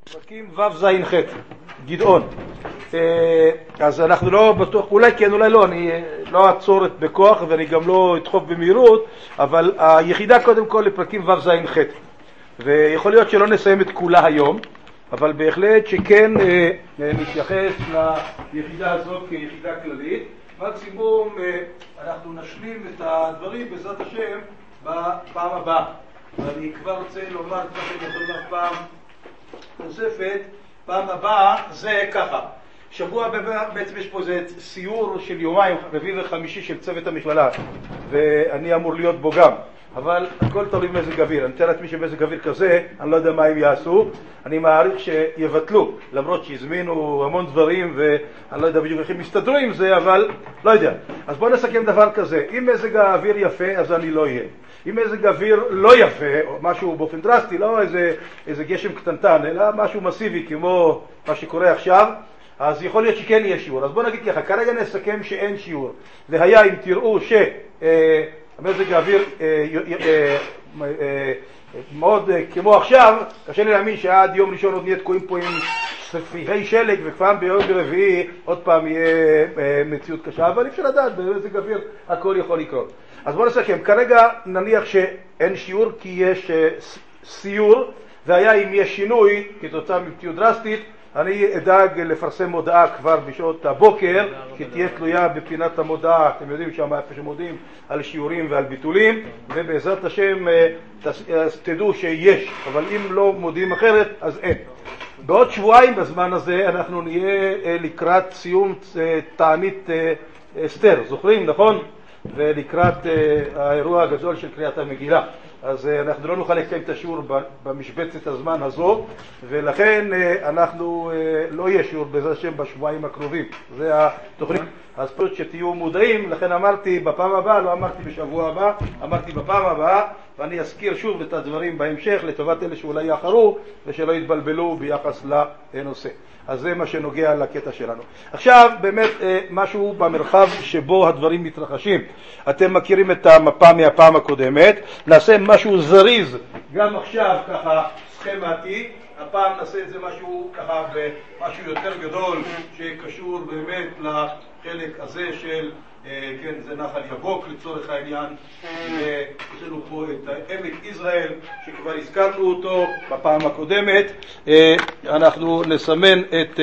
פרקים ו'-ז'-ח' גדעון. אז אנחנו לא בטוח, אולי כן אולי לא, אני לא אעצור את בכוח ואני גם לא אדחוף במהירות, אבל היחידה קודם כל לפרקים ו'-ז'-ח', ויכול להיות שלא נסיים את כולה היום, אבל בהחלט שכן נתייחס ליחידה הזאת כיחידה כללית. מקסימום אנחנו נשלים את הדברים בעזרת השם בפעם הבאה. ואני כבר רוצה לומר את מה שאני יכול לומר פעם נוספת. פעם הבאה זה ככה, שבוע בעצם יש פה איזה סיור של יומיים, רביעי וחמישי של צוות המכללה, ואני אמור להיות בו גם, אבל הכל תלוי במזג אוויר. אני מתאר לעצמי שמזג אוויר כזה, אני לא יודע מה הם יעשו, אני מעריך שיבטלו, למרות שהזמינו המון דברים ואני לא יודע בדיוק איך הם יסתדרו עם זה, אבל לא יודע. אז בואו נסכם דבר כזה, אם מזג האוויר יפה אז אני לא אהיה, אם מזג האוויר לא יפה, או משהו באופן דרסטי, לא איזה גשם קטנטן, אלא משהו מסיבי כמו מה שקורה עכשיו, אז יכול להיות שכן יהיה שיעור. אז בואו נגיד ככה, כרגע נסכם שאין שיעור, והיה אם תראו שהמזג האוויר מאוד כמו עכשיו, קשה לי להאמין שעד יום ראשון עוד נהיה תקועים פה עם ספיחי שלג, וכפעם ביום ברביעי עוד פעם יהיה מציאות קשה, אבל אפשר לדעת, במזג האוויר הכל יכול לקרות. אז בואו נסכם, כרגע נניח שאין שיעור כי יש סיור, והיה אם יש שינוי כתוצאה ממציאות דרסטית, אני אדאג לפרסם מודעה כבר בשעות הבוקר, שתהיה תלויה בפינת המודעה, אתם יודעים שם איפה שמודיעים על שיעורים ועל ביטולים, ובעזרת השם תדעו שיש, אבל אם לא מודיעים אחרת אז אין. בעוד שבועיים בזמן הזה אנחנו נהיה לקראת סיום תענית אסתר, זוכרים, נכון? ולקראת האירוע הגדול של קריאת המגילה. אז אנחנו לא נוכל לקיים את השיעור במשבצת הזמן הזו, ולכן אנחנו לא יהיה שיעור בעזרת השם בשבועיים הקרובים. זה התוכנית. אז פשוט שתהיו מודעים, לכן אמרתי בפעם הבאה, לא אמרתי בשבוע הבא, אמרתי בפעם הבאה, ואני אזכיר שוב את הדברים בהמשך לטובת אלה שאולי יאחרו ושלא יתבלבלו ביחס לנושא. אז זה מה שנוגע לקטע שלנו. עכשיו באמת משהו במרחב שבו הדברים מתרחשים. אתם מכירים את המפה מהפעם הקודמת, נעשה משהו זריז גם עכשיו ככה סכמטי, הפעם נעשה את זה משהו ככה במשהו יותר גדול שקשור באמת לחלק הזה של כן, זה נחל יבוק לצורך העניין. יש לנו פה את עמק יזרעאל שכבר הזכרנו אותו בפעם הקודמת. אנחנו נסמן את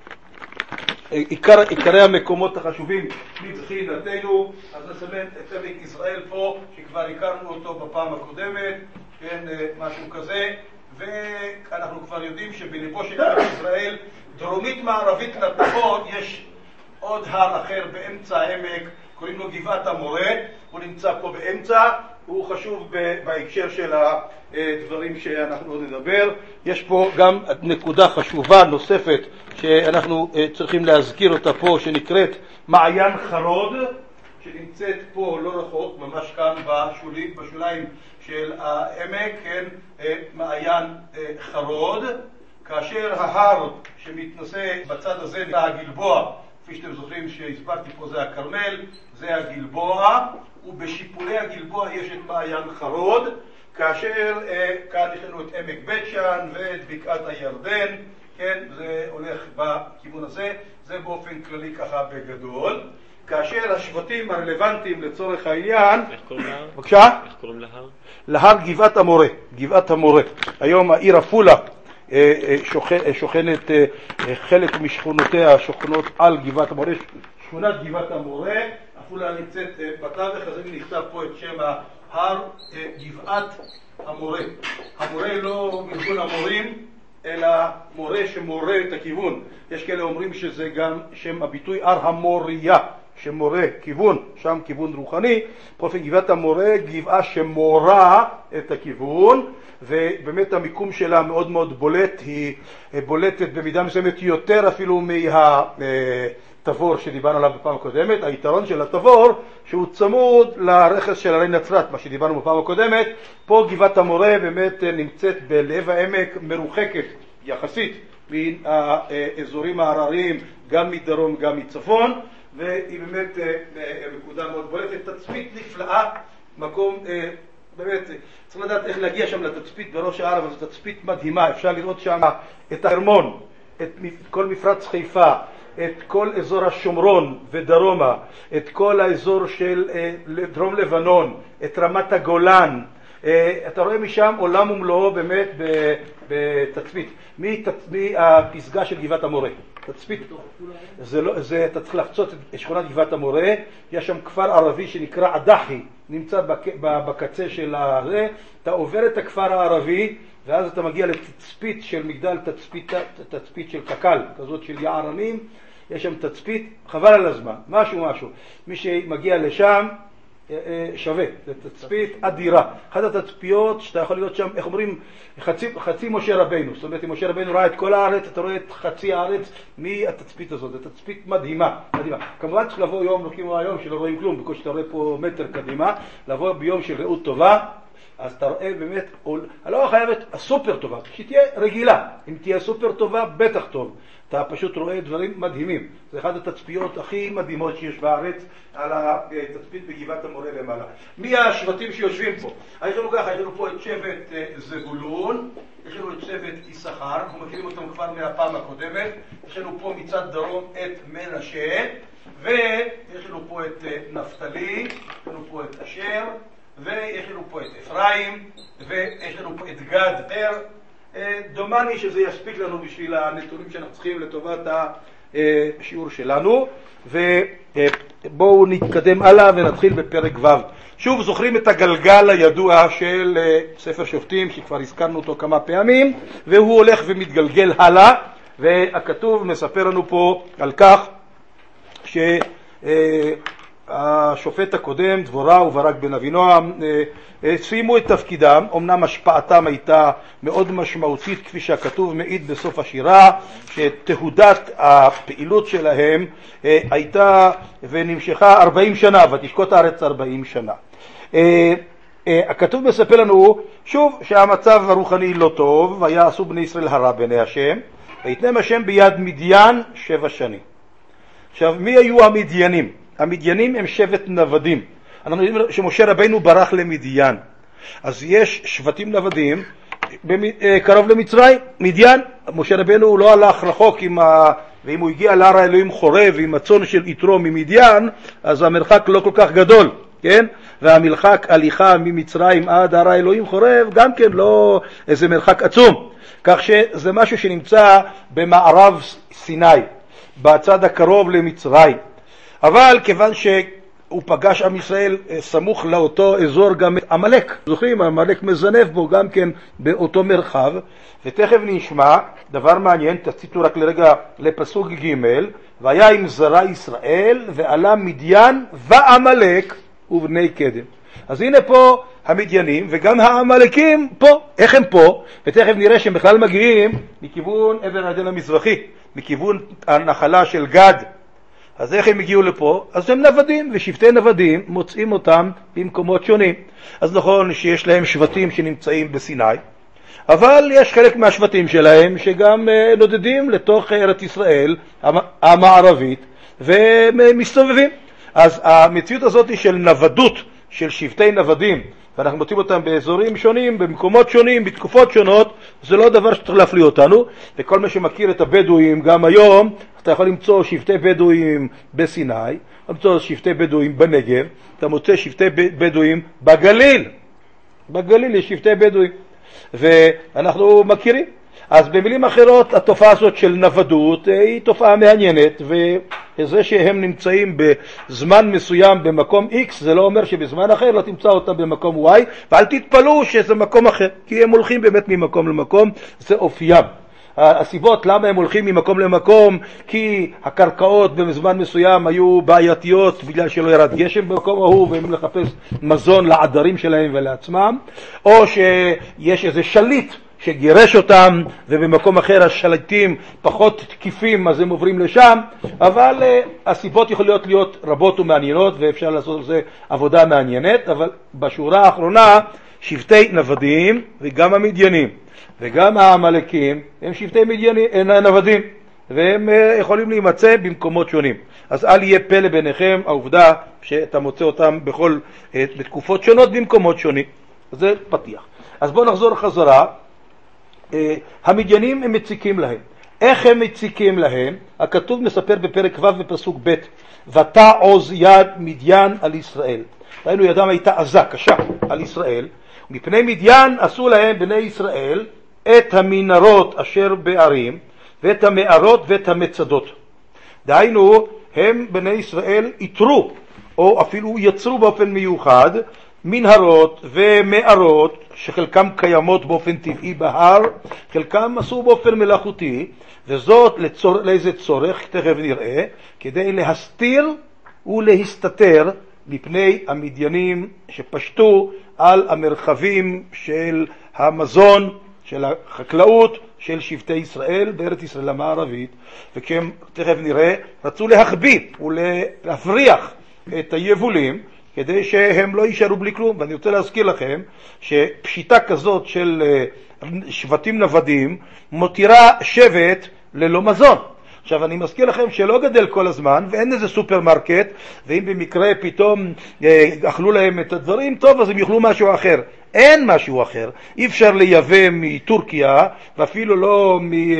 עיקרי המקומות החשובים מבחינתנו, אז נסמן את עמק יזרעאל פה שכבר הכרנו אותו בפעם הקודמת, כן, משהו כזה. ואנחנו כבר יודעים שבליבו של עמק יזרעאל, דרומית מערבית לתחון, יש עוד הר אחר באמצע העמק, קוראים לו גבעת המורה, הוא נמצא פה באמצע, הוא חשוב בהקשר של הדברים שאנחנו עוד נדבר. יש פה גם נקודה חשובה נוספת שאנחנו צריכים להזכיר אותה פה, שנקראת מעיין חרוד, שנמצאת פה לא רחוק, ממש כאן בשוליים של העמק, כן, מעיין חרוד, כאשר ההר שמתנשא בצד הזה הגלבוע, כפי שאתם זוכרים שהסברתי פה זה הכרמל, זה הגלבוע, ובשיפולי הגלבוע יש את מעיין חרוד, כאשר כאן יש לנו את עמק בית שאן ואת בקעת הירדן, כן, זה הולך בכיוון הזה, זה באופן כללי ככה בגדול. כאשר השבטים הרלוונטיים לצורך העניין, איך קוראים להר? בבקשה? איך קוראים להר? להר גבעת המורה, גבעת המורה. היום העיר עפולה שוכנת, חלק משכונותיה שוכנות על גבעת המורה, שכונת גבעת המורה, עפולה נמצאת בתווך, אז אני נכתב פה את שם ההר, גבעת המורה. המורה לא מלשון המורים, אלא מורה שמורה את הכיוון. יש כאלה אומרים שזה גם שם הביטוי הר המוריה, שמורה כיוון, שם כיוון רוחני. באופן גבעת המורה, גבעה שמורה את הכיוון, ובאמת המיקום שלה מאוד מאוד בולט, היא בולטת במידה מסוימת יותר אפילו מהתבור שדיברנו עליו בפעם הקודמת. היתרון של התבור שהוא צמוד לרכס של הרי נצרת, מה שדיברנו בפעם הקודמת. פה גבעת המורה באמת נמצאת בלב העמק, מרוחקת יחסית מן האזורים ההרריים, גם מדרום גם מצפון, והיא באמת נקודה מאוד בולטת, תצפית נפלאה, מקום באמת, צריך לדעת איך להגיע שם לתצפית בראש ההר, אבל זו תצפית מדהימה, אפשר לראות שם את החרמון, את כל מפרץ חיפה, את כל אזור השומרון ודרומה, את כל האזור של דרום לבנון, את רמת הגולן, אתה רואה משם עולם ומלואו באמת בתצפית, מהפסגה של גבעת המורה, תצפית, אתה צריך לחצות את שכונת גבעת המורה, יש שם כפר ערבי שנקרא עדחי, נמצא בקצה של הזה, אתה עובר את הכפר הערבי ואז אתה מגיע לתצפית של מגדל, תצפית של קקל, כזאת של יערנים, יש שם תצפית, חבל על הזמן, משהו, מי שמגיע לשם שווה, זה תצפית אדירה, אחת התצפיות שאתה יכול להיות שם, איך אומרים, חצי משה רבינו, זאת אומרת אם משה רבינו ראה את כל הארץ, אתה רואה את חצי הארץ מהתצפית הזאת, זה תצפית מדהימה, כמובן צריך לבוא יום, לא כמו היום שלא רואים כלום, בקושי אתה רואה פה מטר קדימה, לבוא ביום של ראות טובה, אז אתה רואה באמת, לא חייבת הסופר טובה, שתהיה רגילה, אם תהיה סופר טובה בטח טוב, אתה פשוט רואה דברים מדהימים, זה אחד התצפיות הכי מדהימות שיש בארץ על התצפית בגבעת המורה למעלה. מי השבטים שיושבים פה? יש לנו ככה, יש לנו פה את שבט זבולון, יש לנו את שבט יששכר, אנחנו מכירים אותם כבר מהפעם הקודמת, יש לנו פה מצד דרום את מנשה, ויש לנו פה את נפתלי, יש לנו פה את אשר, ויש לנו פה את אפרים, ויש לנו פה את גד פר, דומני שזה יספיק לנו בשביל הנתונים שאנחנו צריכים לטובת השיעור שלנו, ובואו נתקדם הלאה ונתחיל בפרק ו'. שוב זוכרים את הגלגל הידוע של ספר שופטים שכבר הזכרנו אותו כמה פעמים, והוא הולך ומתגלגל הלאה, והכתוב מספר לנו פה על כך השופט הקודם, דבורה וברק בן אבינועם, סיימו את תפקידם, אמנם השפעתם הייתה מאוד משמעותית כפי שהכתוב מעיד בסוף השירה, שתהודת הפעילות שלהם הייתה ונמשכה 40 שנה, ותשקוט הארץ 40 שנה. הכתוב מספר לנו שוב שהמצב הרוחני לא טוב, והיה עשו בני ישראל הרע בעיני השם, ויתנם השם ביד מדיין 7 שנים. עכשיו, מי היו המדיינים? המדיינים הם שבט נוודים. אנחנו יודעים שמשה רבינו ברח למדיין. אז יש שבטים נוודים קרוב למצרים, מדיין. משה רבינו לא הלך רחוק ואם הוא הגיע להר האלוהים חורב עם הצאן של יתרו ממדיין, אז המרחק לא כל כך גדול, כן? והמרחק הליכה ממצרים עד הר האלוהים חורב גם כן לא איזה מרחק עצום. כך שזה משהו שנמצא במערב סיני, בצד הקרוב למצרים. אבל כיוון שהוא פגש עם ישראל סמוך לאותו אזור גם עמלק, זוכרים, עמלק מזנב בו גם כן באותו מרחב, ותכף נשמע דבר מעניין, תציטו רק לרגע לפסוק ג', והיה עם זרע ישראל ועלה מדיין ועמלק ובני קדם. אז הנה פה המדיינים וגם העמלקים פה, איך הם פה? ותכף נראה שהם בכלל מגיעים מכיוון עבר הירדן המזרחי, מכיוון הנחלה של גד. אז איך הם הגיעו לפה? אז הם נוודים, ושבטי נוודים מוצאים אותם במקומות שונים. אז נכון שיש להם שבטים שנמצאים בסיני, אבל יש חלק מהשבטים שלהם שגם נודדים לתוך ארץ ישראל המערבית ומסתובבים. אז המציאות הזאת של נוודות, של שבטי נוודים, ואנחנו מוצאים אותם באזורים שונים, במקומות שונים, בתקופות שונות, זה לא דבר שצריך להפליא אותנו, וכל מי שמכיר את הבדואים גם היום, אתה יכול למצוא שבטי בדואים בסיני, אתה למצוא שבטי בדואים בנגב, אתה מוצא שבטי בדואים בגליל יש שבטי בדואים, ואנחנו מכירים. אז במילים אחרות, התופעה הזאת של נוודות היא תופעה מעניינת, וזה שהם נמצאים בזמן מסוים במקום X, זה לא אומר שבזמן אחר לא תמצא אותם במקום Y, ואל תתפלו שזה מקום אחר, כי הם הולכים באמת ממקום למקום, זה אופיים. הסיבות למה הם הולכים ממקום למקום, כי הקרקעות בזמן מסוים היו בעייתיות בגלל שלא ירד גשם במקום ההוא והם לחפש מזון לעדרים שלהם ולעצמם, או שיש איזה שליט שגירש אותם ובמקום אחר השליטים פחות תקיפים אז הם עוברים לשם, אבל הסיבות יכולות להיות רבות ומעניינות ואפשר לעשות על זה עבודה מעניינת. אבל בשורה האחרונה שבטי נוודים וגם המדיינים וגם העמלקים הם שבטי נוודים והם יכולים להימצא במקומות שונים. אז אל יהיה פלא ביניכם העובדה שאתה מוצא אותם בתקופות שונות במקומות שונים. זה פתיח. אז בואו נחזור חזרה. המדיינים הם מציקים להם. איך הם מציקים להם? הכתוב מספר בפרק ו' בפסוק ב', ותעוז יד מדיין על ישראל. ראינו ידם הייתה עזה, קשה, על ישראל. מפני מדיין עשו להם בני ישראל את המנהרות אשר בערים, ואת המערות ואת המצדות. דהיינו, הם בני ישראל יתרו, או אפילו יצרו באופן מיוחד, מנהרות ומערות שחלקם קיימות באופן טבעי בהר, חלקם עשו באופן מלאכותי, וזאת לאיזה צורך, תכף נראה, כדי להסתיר ולהסתתר מפני המדיינים שפשטו על המרחבים של המזון, של החקלאות, של שבטי ישראל בארץ ישראל המערבית, וכם תכף נראה, רצו להחביא ולהפריח את היבולים, כדי שהם לא יישארו בלי כלום. ואני רוצה להזכיר לכם שפשיטה כזאת של שבטים נוודים מותירה שבט ללא מזון. עכשיו אני מזכיר לכם שלא גדל כל הזמן ואין איזה סופרמרקט, ואם במקרה פתאום אכלו להם את הדברים, טוב, אז הם יאכלו משהו אחר. אין משהו אחר. אי אפשר לייבא מטורקיה, ואפילו לא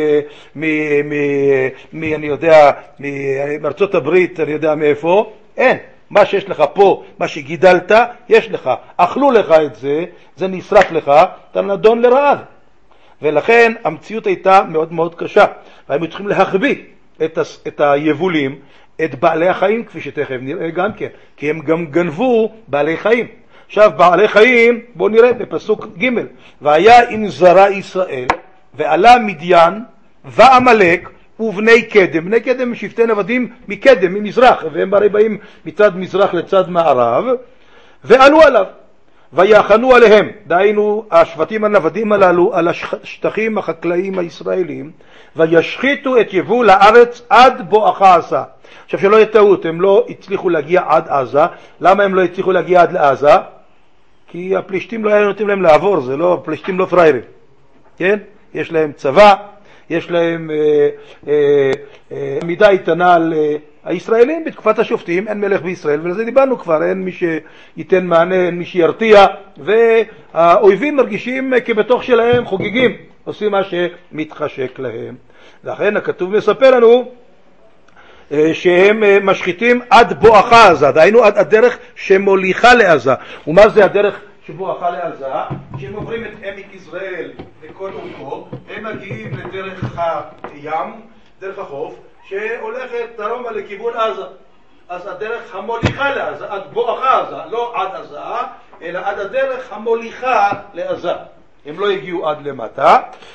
אני יודע, מארצות הברית, אני יודע מאיפה. אין. מה שיש לך פה, מה שגידלת, יש לך. אכלו לך את זה, זה נשרף לך, אתה נדון לרעב. ולכן המציאות הייתה מאוד מאוד קשה. והיינו צריכים להחביא את היבולים, את בעלי החיים, כפי שתכף נראה גם כן, כי הם גם גנבו בעלי חיים. עכשיו בעלי חיים, בואו נראה בפסוק ג', והיה עם זרע ישראל, ועלה מדיין, ועמלק, ובני קדם. בני קדם הם שבטי נוודים מקדם, ממזרח, והם הרי באים מצד מזרח לצד מערב, ועלו עליו, ויחנו עליהם, דהיינו השבטים הנוודים הללו, על השטחים החקלאיים הישראלים, וישחיתו את יבול הארץ עד בואכה עזה. עכשיו שלא יהיה טעות, הם לא הצליחו להגיע עד עזה. למה הם לא הצליחו להגיע עד לעזה? כי הפלישתים לא היו נותנים להם לעבור, זה לא, הפלישתים לא פריירים, כן? יש להם צבא, יש להם מידה איתנה על הישראלים. בתקופת השופטים אין מלך בישראל, ולזה דיברנו כבר, אין מי שייתן מענה, אין מי שירתיע, והאויבים מרגישים כבתוך שלהם, חוגגים, עושים מה שמתחשק להם. לכן הכתוב מספר לנו שהם משחיתים עד בואכה עזה, דהיינו עד הדרך שמוליכה לעזה. ומה זה הדרך שבואכה לעזה? כשהם עוברים את עמק יזרעאל וכל אורכו, הם מגיעים לדרך הים, דרך החוף, שהולכת דרומה לכיוון עזה. אז הדרך המוליכה לעזה, עד בואכה עזה, לא עד עזה, אלא עד הדרך המוליכה לעזה. הם לא הגיעו עד למטה,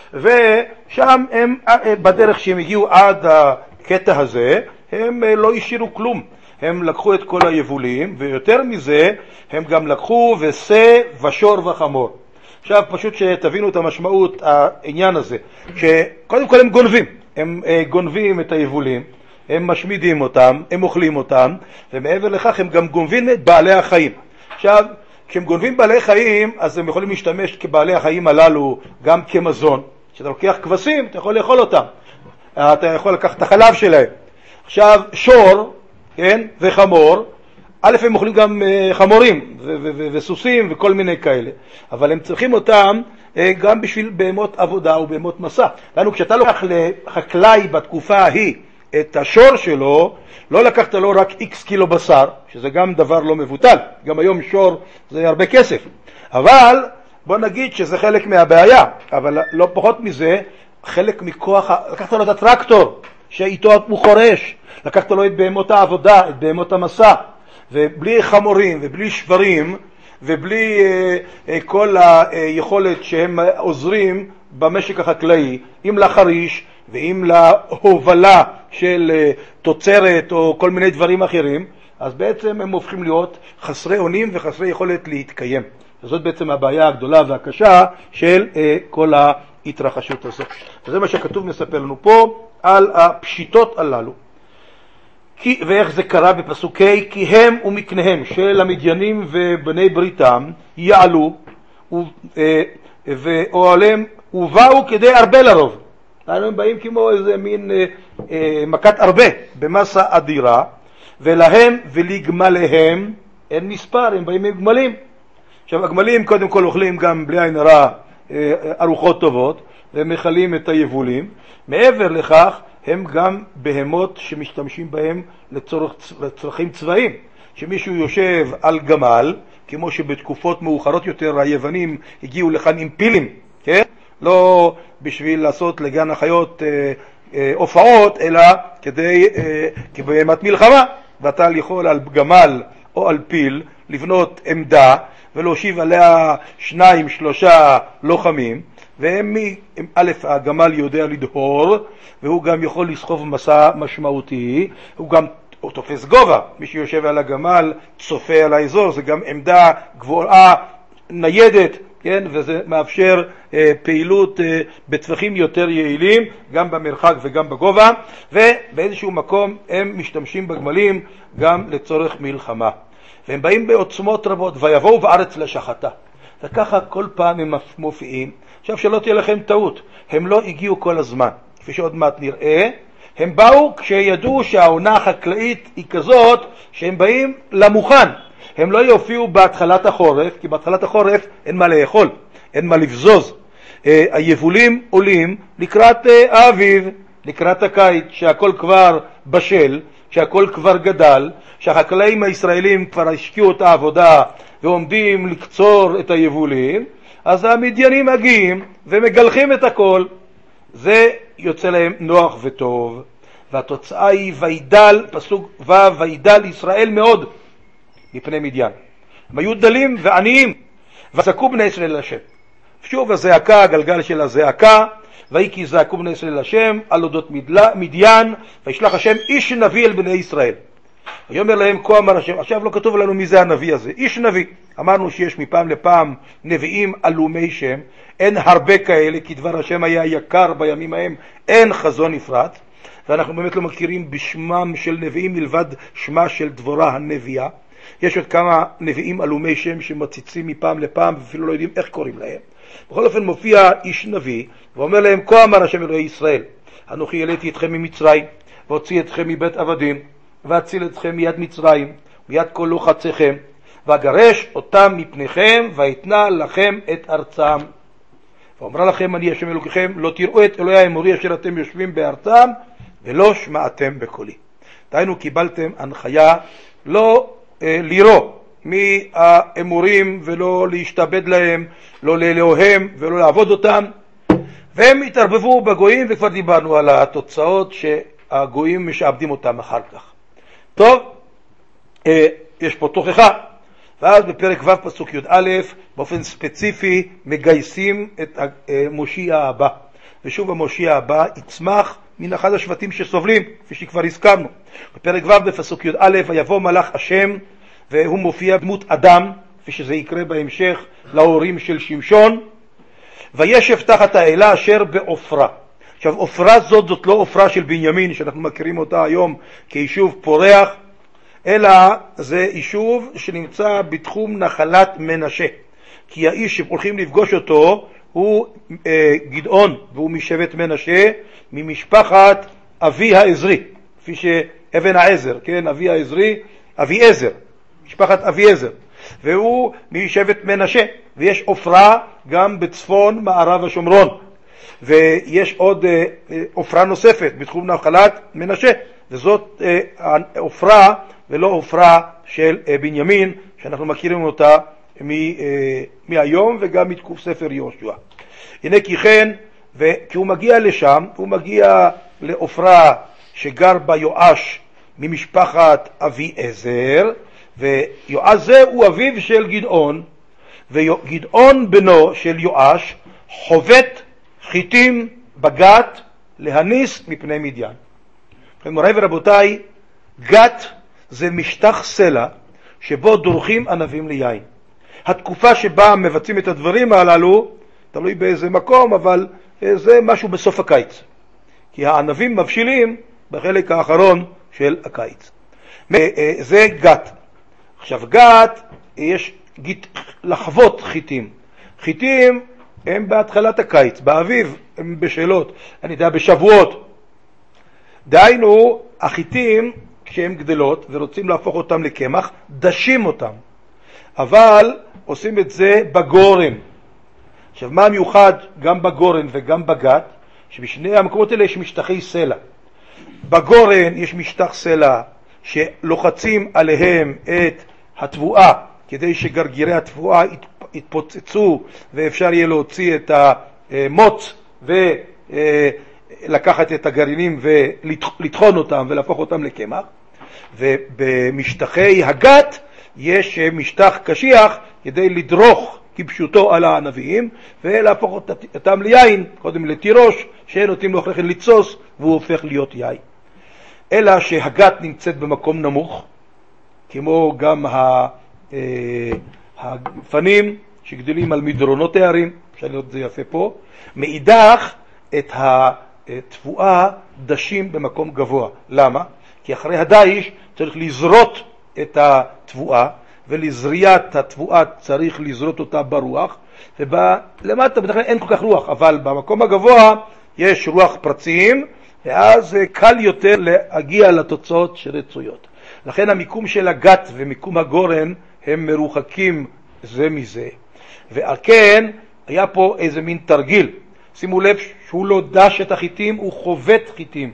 ושם הם, בדרך שהם הגיעו עד הקטע הזה, הם לא השאירו כלום. הם לקחו את כל היבולים, ויותר מזה, הם גם לקחו ושא ושור וחמור. עכשיו פשוט שתבינו את המשמעות העניין הזה, שקודם כל הם גונבים. הם גונבים את היבולים, הם משמידים אותם, הם אוכלים אותם, ומעבר לכך הם גם גונבים את בעלי החיים. עכשיו, כשהם גונבים בעלי חיים, אז הם יכולים להשתמש כבעלי החיים הללו גם כמזון. כשאתה לוקח כבשים, אתה יכול לאכול אותם. אתה יכול לקחת את החלב שלהם. עכשיו, שור, כן, וחמור, א' הם אוכלים גם חמורים וסוסים וכל מיני כאלה. אבל הם צריכים אותם גם בשביל בהמות עבודה ובהמות מסע. לנו, כשאתה לוקח לחקלאי בתקופה ההיא את השור שלו, לא לקחת לו רק X קילו בשר, שזה גם דבר לא מבוטל. גם היום שור זה הרבה כסף. אבל בוא נגיד שזה חלק מהבעיה, אבל לא פחות מזה, חלק מכוח, לקחת לו את הטרקטור שאיתו הוא חורש, לקחת לו את בהמות העבודה, את בהמות המסע, ובלי חמורים ובלי שברים ובלי כל היכולת שהם עוזרים במשק החקלאי, אם לחריש ואם להובלה של תוצרת או כל מיני דברים אחרים, אז בעצם הם הופכים להיות חסרי אונים וחסרי יכולת להתקיים. וזאת בעצם הבעיה הגדולה והקשה של כל ההתרחשות הזאת. וזה מה שכתוב מספר לנו פה על הפשיטות הללו. ואיך זה קרה בפסוקי, כי הם ומקניהם של המדיינים ובני בריתם יעלו ואוהליהם ובאו כדי הרבה לרוב. הם באים כמו איזה מין מכת הרבה במסה אדירה, ולהם ולגמליהם אין מספר, הם באים עם גמלים. עכשיו, הגמלים קודם כל אוכלים גם בלי עין הרע ארוחות טובות, ומחלים את היבולים. מעבר לכך, הם גם בהמות שמשתמשים בהם לצרכים צבאיים. שמישהו יושב על גמל, כמו שבתקופות מאוחרות יותר היוונים הגיעו לכאן עם פילים, כן? לא בשביל לעשות לגן החיות הופעות, אלא כבהמת מלחמה. ואתה יכול על גמל או על פיל לבנות עמדה ולהושיב עליה 2-3 לוחמים, והם א', הגמל יודע לדהור, והוא גם יכול לסחוב מסע משמעותי, הוא גם תופס גובה. מי שיושב על הגמל צופה על האזור, זה גם עמדה גבוהה ניידת, כן? וזה מאפשר פעילות בטווחים יותר יעילים, גם במרחק וגם בגובה, ובאיזשהו מקום הם משתמשים בגמלים גם לצורך מלחמה. והם באים בעוצמות רבות, ויבואו בארץ לשחתה. וככה כל פעם הם מופיעים. עכשיו שלא תהיה לכם טעות, הם לא הגיעו כל הזמן. כפי שעוד מעט נראה, הם באו כשידעו שהעונה החקלאית היא כזאת שהם באים למוכן. הם לא יופיעו בהתחלת החורף, כי בהתחלת החורף אין מה לאכול, אין מה לבזוז. היבולים עולים לקראת האביב, לקראת הקיץ, שהכל כבר בשל, שהכל כבר גדל, שהחקלאים הישראלים כבר השקיעו את העבודה ועומדים לקצור את היבולים, אז המדיינים מגיעים ומגלחים את הכל. זה יוצא להם נוח וטוב, והתוצאה היא וידל, פסוק ו', וידל ישראל מאוד מפני מדיין. הם היו דלים ועניים, וזעקו בני ישראל אל השם. שוב הזעקה, הגלגל של הזעקה, ויהי כי זעקו בני ישראל אל השם על אודות מדיין, וישלח השם איש נביא אל בני ישראל. ויאמר להם כה אמר השם. עכשיו לא כתוב לנו מי זה הנביא הזה, איש נביא. אמרנו שיש מפעם לפעם נביאים עלומי שם, אין הרבה כאלה, כי דבר השם היה יקר בימים ההם, אין חזון נפרץ, ואנחנו באמת לא מכירים בשמם של נביאים מלבד שמה של דבורה הנביאה. יש עוד כמה נביאים עלומי שם שמציצים מפעם לפעם ואפילו לא יודעים איך קוראים להם. בכל אופן מופיע איש נביא ואומר להם כה אמר השם אלוהי ישראל, אנוכי העליתי אתכם ממצרים והוציא אתכם מבית עבדים ואציל אתכם מיד מצרים מיד כל לוחציכם, ואגרש אותם מפניכם ואתנה לכם את ארצם. ואומר לכם אני השם אלוקיכם, לא תראו את אלוהי האמורי אשר אתם יושבים בארצם ולא שמעתם בקולי. דהיינו קיבלתם הנחיה לא לירו מהאמורים ולא להשתבד להם, לא לאלוהיהם ולא לעבוד אותם, והם התערבבו בגויים, וכבר דיברנו על התוצאות שהגויים משעבדים אותם אחר כך. טוב, יש פה תוכחה, ואז בפרק ו' פסוק י"א באופן ספציפי מגייסים את המושיע הבא, ושוב המושיע הבא יצמח מן אחד השבטים שסובלים, כפי שכבר הזכרנו. בפרק ו' בפסוק י"א ויבוא מלאך השם, והוא מופיע דמות אדם, כפי שזה יקרה בהמשך להורים של שמשון, וישב תחת האלה אשר בעופרה. עכשיו עופרה זאת לא עופרה של בנימין שאנחנו מכירים אותה היום כיישוב פורח, אלא זה יישוב שנמצא בתחום נחלת מנשה, כי האיש שהולכים לפגוש אותו הוא גדעון, והוא משבט מנשה, ממשפחת אבי העזרי, כפי שאבן העזר, כן, אבי העזרי, אבי עזר, משפחת אבי עזר, והוא משבט מנשה. ויש עופרה גם בצפון מערב השומרון, ויש עוד עופרה נוספת בתחום נחלת מנשה, וזאת עופרה ולא עופרה של בנימין שאנחנו מכירים אותה מהיום וגם מתקוף ספר יהושע. הנה כי כן, וכי הוא מגיע לשם, הוא מגיע לעופרה שגר בה יואש ממשפחת אבי עזר, ויואש זה הוא אביו של גדעון, וגדעון בנו של יואש חובט חיטים בגת להניס מפני מדיין. מוריי ורבותיי, גת זה משטח סלע שבו דורכים ענבים ליין. התקופה שבה מבצעים את הדברים הללו, תלוי באיזה מקום, אבל זה משהו בסוף הקיץ, כי הענבים מבשילים בחלק האחרון של הקיץ. זה גת. עכשיו גת, יש לחוות חיטים. חיטים הם בהתחלת הקיץ, באביב הם בשאלות, אני יודע, בשבועות. דהיינו, החיטים כשהם גדלות ורוצים להפוך אותם לקמח, דשים אותם. אבל עושים את זה בגורן. עכשיו, מה מיוחד גם בגורן וגם בגת? שבשני המקומות האלה יש משטחי סלע. בגורן יש משטח סלע שלוחצים עליהם את התבואה כדי שגרגירי התבואה יתפוצצו ואפשר יהיה להוציא את המוץ ולקחת את הגרעינים ולטחון אותם ולהפוך אותם לקמח. ובמשטחי הגת יש משטח קשיח כדי לדרוך כפשוטו על הענבים ולהפוך אותם ליין, קודם לתירוש, שנותנים לו אחרי כן לצוס והוא הופך להיות יין. אלא שהגת נמצאת במקום נמוך, כמו גם הגפנים שגדלים על מדרונות הערים, אפשר לראות את זה יפה פה. מאידך את התבואה דשים במקום גבוה. למה? כי אחרי הדייש צריך לזרות את התבואה, ולזריית התבואה צריך לזרות אותה ברוח, ולמטה בדרך כלל אין כל כך רוח, אבל במקום הגבוה יש רוח פרצים, ואז קל יותר להגיע לתוצאות שרצויות. לכן המיקום של הגת ומיקום הגורן הם מרוחקים זה מזה. ועל כן היה פה איזה מין תרגיל. שימו לב שהוא לא דש את החיטים, הוא חובט חיטים.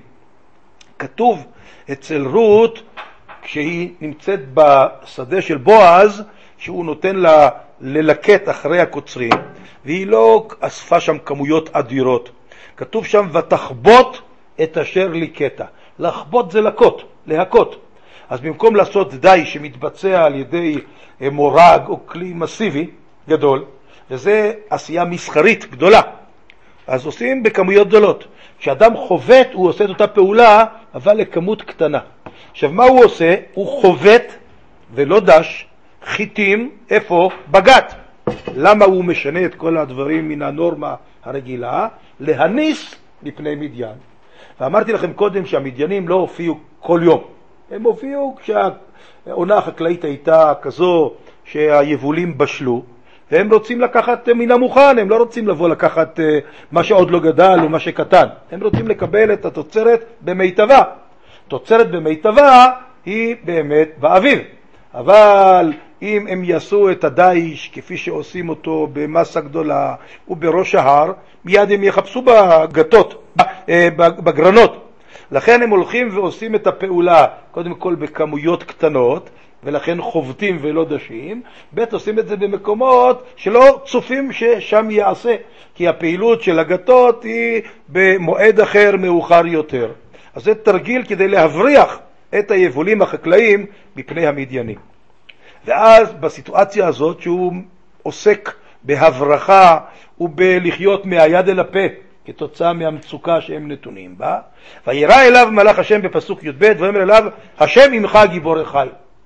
כתוב אצל רות, כשהיא נמצאת בשדה של בועז, שהוא נותן לה ללקט אחרי הקוצרים, והיא לא אספה שם כמויות אדירות. כתוב שם ותחבוט את אשר ליקטה. לחבוט זה לקות, להכות. אז במקום לעשות די שמתבצע על ידי מורג או כלי מסיבי גדול, וזה עשייה מסחרית גדולה, אז עושים בכמויות גדולות. כשאדם חובט הוא עושה את אותה פעולה אבל לכמות קטנה. עכשיו מה הוא עושה? הוא חובט ולא דש חיטים. איפה? בגת. למה הוא משנה את כל הדברים מן הנורמה הרגילה? להניס לפני מדיין. ואמרתי לכם קודם שהמדיינים לא הופיעו כל יום, הם הופיעו כשהעונה החקלאית הייתה כזו שהיבולים בשלו, והם רוצים לקחת מן המוכן, הם לא רוצים לבוא לקחת מה שעוד לא גדל או מה שקטן, הם רוצים לקבל את התוצרת במיטבה. תוצרת במיטבה היא באמת באביב, אבל אם הם יעשו את הדייש כפי שעושים אותו במסה גדולה ובראש ההר, מיד הם יחפשו בגתות, בגרנות. לכן הם הולכים ועושים את הפעולה קודם כל בכמויות קטנות, ולכן חובטים ולא דשים. בית עושים את זה במקומות שלא צופים ששם יעשה, כי הפעילות של הגתות היא במועד אחר מאוחר יותר. אז זה תרגיל כדי להבריח את היבולים החקלאים מפני המדיינים. ואז בסיטואציה הזאת שהוא עוסק בהברחה ובלחיות מהיד אל הפה כתוצאה מהמצוקה שהם נתונים בה, וירא אליו מלאך השם בפסוק י"ב, ואומר אליו השם עמך גיבור חיל.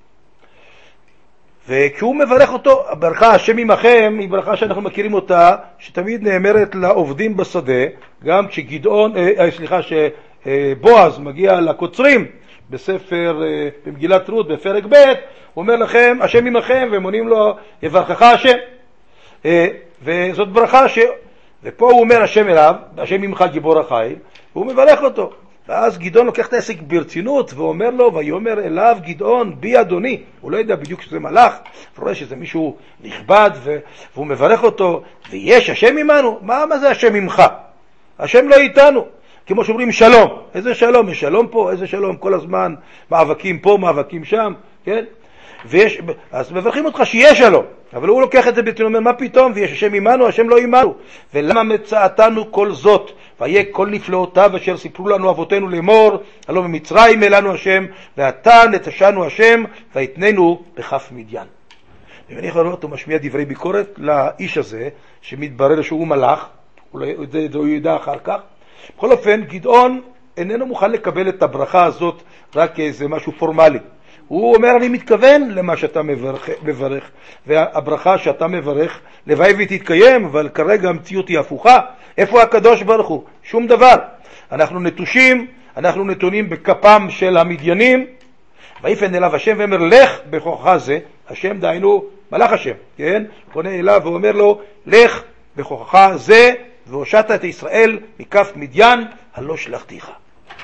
וכשהוא מברך אותו, הברכה השם עמכם היא ברכה שאנחנו מכירים אותה, שתמיד נאמרת לעובדים בשדה, גם כשגדעון, שבועז מגיע לקוצרים בספר, במגילת רות בפרק ב', הוא אומר לכם השם עמכם, והם עונים לו יברכך השם. וזאת ברכה ופה הוא אומר השם אליו, השם עמך גיבור החיל, והוא מברך אותו. ואז גדעון לוקח את העסק ברצינות ואומר לו, ויאמר אליו גדעון בי אדוני. הוא לא יודע בדיוק שזה מלאך, הוא רואה שזה מישהו נכבד, והוא מברך אותו, ויש השם עמנו. מה זה השם עמך? השם לא איתנו. כמו שאומרים שלום. איזה שלום? יש שלום פה, איזה שלום? כל הזמן מאבקים פה, מאבקים שם, כן? אז מברכים אותך שיהיה שלום, אבל הוא לוקח את זה ברצינות, אומר מה פתאום, ויש השם עמנו, השם לא עמנו. ולמה מצאתנו כל זאת, והיה כל נפלאותיו אשר סיפרו לנו אבותינו לאמור, הלא במצרים אלינו השם, ועתה נטשנו השם, ויתננו בכף מדיין. ואני יכול לראות, הוא משמיע דברי ביקורת לאיש הזה, שמתברר שהוא מלאך, זה הוא ידע אחר כך. בכל אופן, גדעון איננו מוכן לקבל את הברכה הזאת רק כאיזה משהו פורמלי. הוא אומר, אני מתכוון למה שאתה מברך, והברכה שאתה מברך, לוואי ותתקיים, אבל כרגע המציאות היא הפוכה. איפה הקדוש ברוך הוא? שום דבר. אנחנו נטושים, אנחנו נתונים בכפם של המדיינים, ויפן אליו השם ואומר, לך בכוחך זה, השם דהיינו, מלאך השם, כן? פונה אליו ואומר לו, לך בכוחך זה, והושעת את ישראל מכף מדיין, הלא שלחתיך.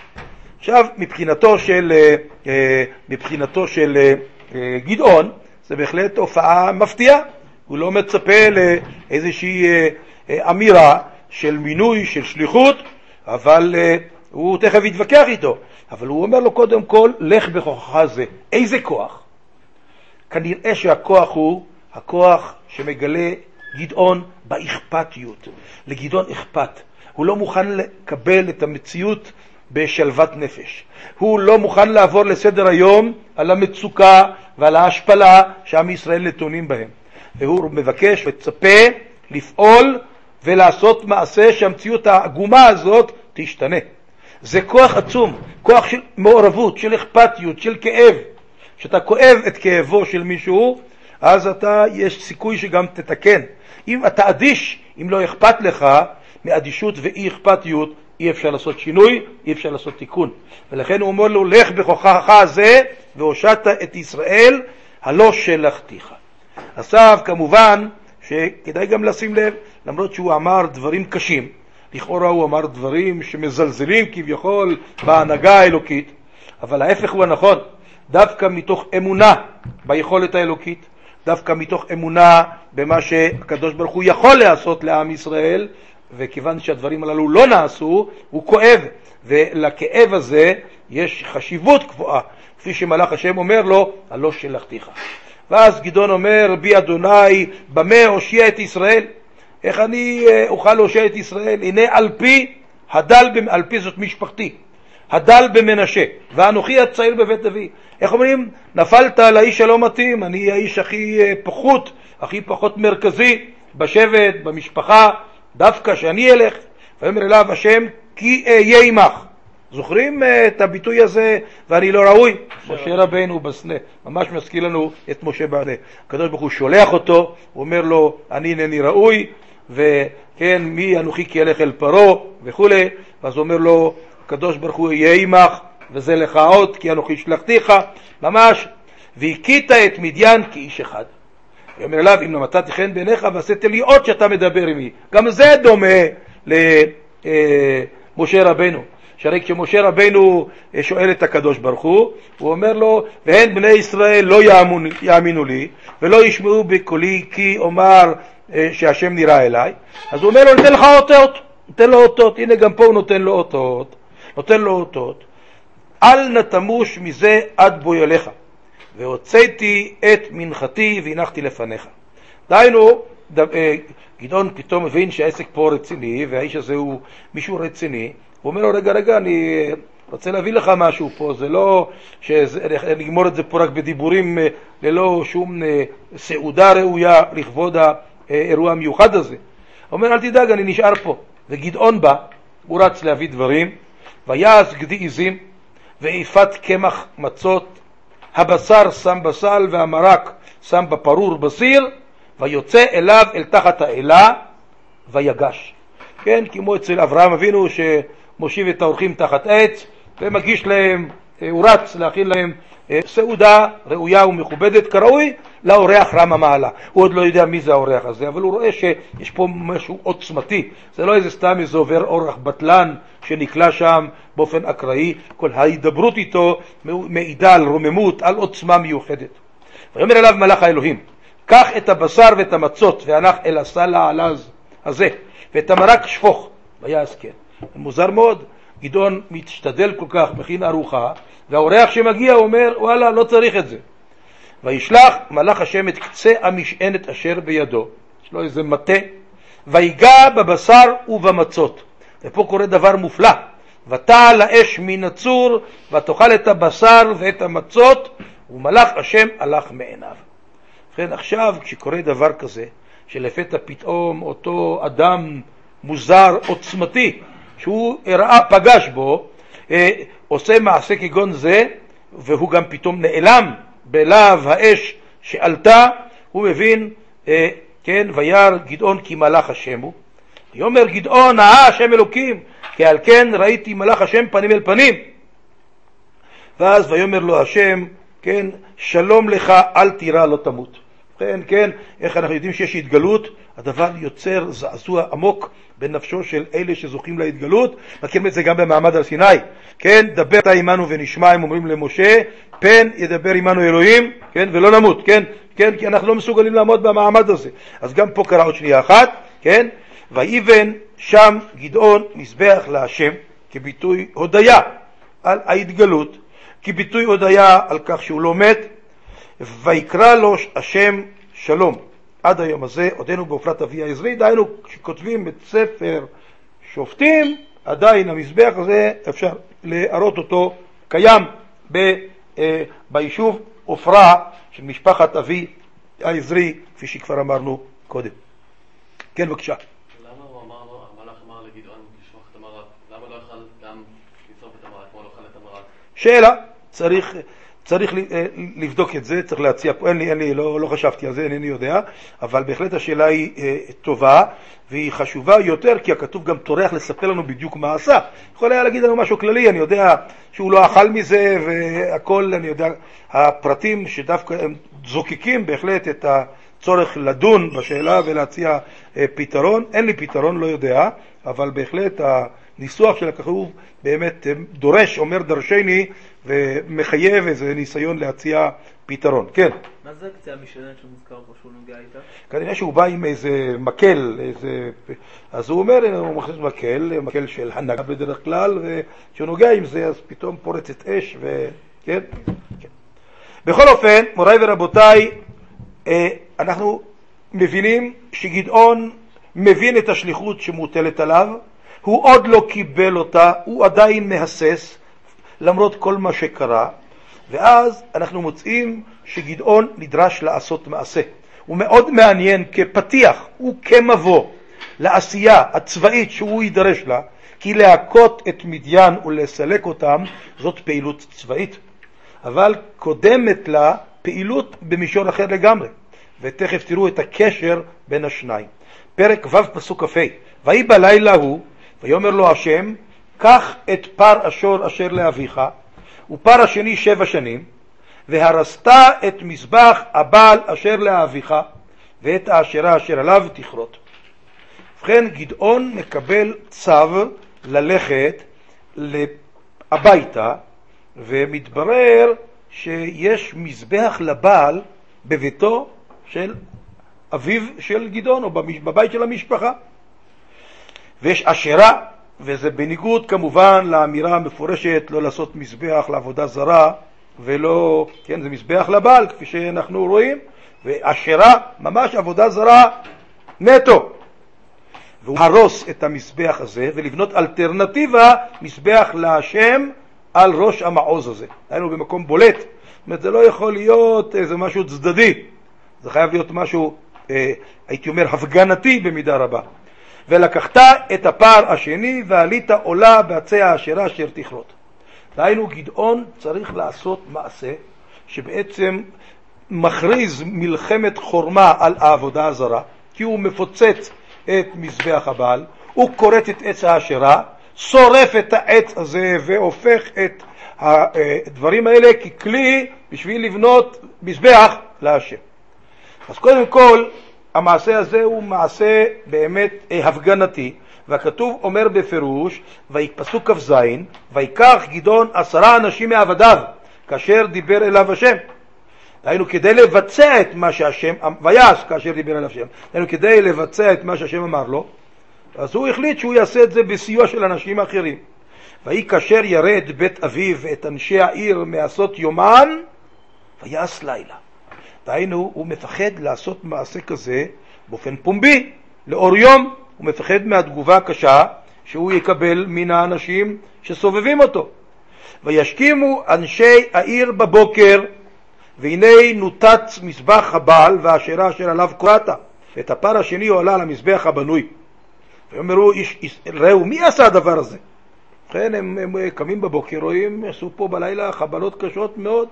עכשיו, מבחינתו של גדעון, זה בהחלט הופעה מפתיעה. הוא לא מצפה לאיזושהי אמירה של מינוי, של שליחות, אבל הוא תכף יתווכח איתו. אבל הוא אומר לו קודם כל, לך בכוחך זה. איזה כוח? כנראה שהכוח הוא הכוח שמגלה גדעון באכפתיות. לגדעון אכפת. הוא לא מוכן לקבל את המציאות בשלוות נפש. הוא לא מוכן לעבור לסדר היום על המצוקה ועל ההשפלה שעם ישראל נתונים בהם. והוא מבקש וצפה לפעול ולעשות מעשה שהמציאות העגומה הזאת תשתנה. זה כוח עצום, כוח של מעורבות, של אכפתיות, של כאב. כשאתה כואב את כאבו של מישהו, אז יש סיכוי שגם תתקן. אם אתה אדיש, אם לא אכפת לך, מאדישות ואי אכפתיות, אי אפשר לעשות שינוי, אי אפשר לעשות תיקון. ולכן הוא אומר לו, לך בכוחך זה, והושעת את ישראל, הלא שלחתיך. עכשיו, כמובן, שכדאי גם לשים לב, למרות שהוא אמר דברים קשים, לכאורה הוא אמר דברים שמזלזלים כביכול בהנהגה האלוקית, אבל ההפך הוא הנכון. דווקא מתוך אמונה ביכולת האלוקית, דווקא מתוך אמונה במה שהקדוש ברוך הוא יכול לעשות לעם ישראל, וכיוון שהדברים הללו לא נעשו, הוא כואב, ולכאב הזה יש חשיבות גבוהה, כפי שמלאך השם אומר לו, הלא שלחתיך. ואז גדעון אומר, בי אדוני, במה הושיע את ישראל? איך אני אוכל להושיע את ישראל? הנה על פי, על פי זאת משפחתי, הדל במנשה, ואנוכי הצעיר בבית אבי. איך אומרים? נפלת על האיש שלא מתאים, אני האיש הכי פחות מרכזי בשבט, במשפחה, דווקא שאני אלך. ואומר אליו השם, כי אהיה עמך. זוכרים את הביטוי הזה, ואני לא ראוי? משה רבנו בסנה, ממש מזכיר לנו את משה בסנה. הקדוש ברוך הוא שולח אותו, הוא אומר לו, אני אינני ראוי, וכן, מי אנוכי כי אלך אל פרעה וכו'. ואז אומר לו, הקדוש ברוך הוא יהיה עמך, וזה לך עוד, כי אנוכי שלחתיך, ממש. והכית את מדיין כאיש אחד. ואומר אליו, אם נמצאתי חן בעיניך ועשית לי עוד שאתה מדבר עמי. גם זה דומה למשה רבנו. שהרי כשמשה רבנו שואל את הקדוש ברוך הוא אומר לו, והן בני ישראל לא יאמינו לי, ולא ישמעו בקולי, כי אומר שהשם נראה אליי. אז הוא אומר לו, ניתן לך אותות. נותן לו אותות. הנה גם פה הוא נותן לו אותות. נותן לו אותות. אל נתמוש מזה עד בוא אליך. והוצאתי את מנחתי והנחתי לפניך. דהיינו, גדעון פתאום מבין שהעסק פה רציני, והאיש הזה הוא מישהו רציני. הוא אומר לו, רגע, אני רוצה להביא לך משהו פה, זה לא שנגמור את זה פה רק בדיבורים ללא שום סעודה ראויה לכבוד האירוע המיוחד הזה. הוא אומר, אל תדאג, אני נשאר פה. וגדעון בא, הוא רץ להביא דברים, ויעש גדי עזים, ואיפת קמח מצות, הבשר שם בסל והמרק שם בפרור בסיר, ויוצא אליו אל תחת האלה ויגש. כן, כמו אצל אברהם אבינו שמושיב את האורחים תחת עץ ומגיש להם, הוא רץ להכין להם סעודה ראויה ומכובדת כראוי לאורח רם המעלה. הוא עוד לא יודע מי זה האורח הזה, אבל הוא רואה שיש פה משהו עוצמתי. זה לא איזה סתם איזה עובר אורח בטלן שנקלע שם באופן אקראי. כל ההידברות איתו מעידה על רוממות, על עוצמה מיוחדת. ואומר אליו מלאך האלוהים, קח את הבשר ואת המצות והנח אל הסל העלז הזה, ואת המרק שפוך. ויעש כן. מוזר מאוד, גדעון מתשתדל כל כך, מכין ארוחה, והאורח שמגיע אומר, וואלה, לא צריך את זה. וישלח מלאך השם את קצה המשענת אשר בידו, יש לו איזה מטה, ויגע בבשר ובמצות. ופה קורה דבר מופלא, ותעל האש מן הצור, ותאכל את הבשר ואת המצות, ומלאך השם הלך מעיניו. לכן עכשיו כשקורה דבר כזה, שלפתע פתאום אותו אדם מוזר עוצמתי, שהוא פגש בו, עושה מעשה כגון זה, והוא גם פתאום נעלם בלהב האש שעלתה, הוא מבין, כן, וירא גדעון כי מלאך השם הוא. ויאמר גדעון, השם אלוקים, כי על כן ראיתי מלאך השם פנים אל פנים. ואז ויאמר לו השם, כן, שלום לך, אל תירא, לא תמות. כן, איך אנחנו יודעים שיש התגלות? הדבר יוצר זעזוע עמוק בנפשו של אלה שזוכים להתגלות. מכירים את זה גם במעמד הר סיני. כן, דבר אתה עמנו ונשמע, הם אומרים למשה, פן ידבר עמנו אלוהים, כן, ולא נמות, כן, כי אנחנו לא מסוגלים לעמוד במעמד הזה. אז גם פה קרה עוד שנייה אחת, כן, ויבן שם גדעון מזבח להשם, כביטוי הודיה על ההתגלות, כביטוי הודיה על כך שהוא לא מת, ויקרא לו השם שלום. עד היום הזה עודנו בעופרת אבי העזרי, דהיינו כשכותבים את ספר שופטים, עדיין המזבח הזה אפשר להראות אותו קיים ביישוב עופרה של משפחת אבי העזרי, כפי שכבר אמרנו קודם. כן, בבקשה. למה הוא אמר לו, המלאך אמר לגדעון לשמוח את המרק? למה לא יכל גם לשרוף את המרק, כמו לא יכל את המרק? שאלה, צריך לבדוק את זה, צריך להציע פה, לא חשבתי על זה, אינני יודע, אבל בהחלט השאלה היא טובה, והיא חשובה יותר, כי הכתוב גם טורח לספר לנו בדיוק מה עשה. יכול היה להגיד לנו משהו כללי, אני יודע שהוא לא אכל מזה, והכל, אני יודע, הפרטים שדווקא הם זוקיקים בהחלט את הצורך לדון בשאלה ולהציע פתרון. אין לי פתרון, לא יודע, אבל בהחלט הניסוח של הכתוב באמת דורש, אומר דרשני, ומחייב איזה ניסיון להציע פתרון. כן. מה זה הקצה המשלנת שמוזכר פה שהוא נוגע איתה? כנראה שהוא בא עם איזה מקל, אז הוא אומר, הוא מכניס מקל של הנהגה בדרך כלל, וכשהוא נוגע עם זה, אז פתאום פורצת אש, כן? כן. בכל אופן, מוריי ורבותיי, אנחנו מבינים שגדעון מבין את השליחות שמוטלת עליו, הוא עוד לא קיבל אותה, הוא עדיין מהסס, למרות כל מה שקרה, ואז אנחנו מוצאים שגדעון נדרש לעשות מעשה. הוא מאוד מעניין כפתיח, הוא כמבוא לעשייה הצבאית שהוא יידרש לה, כי להכות את מדיין ולסלק אותם זאת פעילות צבאית. אבל קודמת לה פעילות במישור אחר לגמרי, ותכף תראו את הקשר בין השניים. פרק ו' פסוק כ"ה, ויהי בלילה הוא, ויאמר לו השם, קח את פר אשור אשר לאביך, ופר השני 7 שנים, והרסת את מזבח הבעל אשר לאביך, ואת האשרה אשר עליו תכרות. ובכן, גדעון מקבל צו ללכת הביתה, ומתברר שיש מזבח לבעל בביתו של אביו של גדעון, או בבית של המשפחה. ויש אשרה, וזה בניגוד כמובן לאמירה המפורשת לא לעשות מזבח לעבודה זרה, ולא, כן, זה מזבח לבעל, כפי שאנחנו רואים, ואשרה ממש עבודה זרה נטו. והוא הרוס את המזבח הזה, ולבנות אלטרנטיבה, מזבח להשם על ראש המעוז הזה. היינו במקום בולט, זאת אומרת, זה לא יכול להיות איזה משהו צדדי, זה חייב להיות משהו, הייתי אומר, הפגנתי במידה רבה. ולקחת את הפר השני ועלית עולה בעצי האשרה אשר תכרות. דהיינו, גדעון צריך לעשות מעשה שבעצם מכריז מלחמת חורמה על העבודה הזרה, כי הוא מפוצץ את מזבח הבעל, הוא קורט את עץ האשרה, שורף את העץ הזה והופך את הדברים האלה ככלי בשביל לבנות מזבח להשם. אז קודם כל, המעשה הזה הוא מעשה באמת הפגנתי, והכתוב אומר בפירוש, פסוק כ"ז, ויקח גדעון 10 אנשים מעבדיו, כאשר דיבר אליו השם. דהיינו, כדי לבצע את מה שהשם, ויעש כאשר דיבר אליו השם, דהיינו, כדי לבצע את מה שהשם אמר לו, אז הוא החליט שהוא יעשה את זה בסיוע של אנשים אחרים. ויהי כאשר ירד בית אביו ואת אנשי העיר מעשות יומן, ויעש לילה. דהיינו, הוא מפחד לעשות מעשה כזה באופן פומבי, לאור יום. הוא מפחד מהתגובה הקשה שהוא יקבל מן האנשים שסובבים אותו. וישכימו אנשי העיר בבוקר, והנה נותץ מזבח הבעל והאשרה אשר עליו קוראת, ואת הפר השני הוא עלה למזבח הבנוי. ואומרו, ראו, מי עשה הדבר הזה? לכן הם קמים בבוקר, רואים, עשו פה בלילה חבלות קשות מאוד,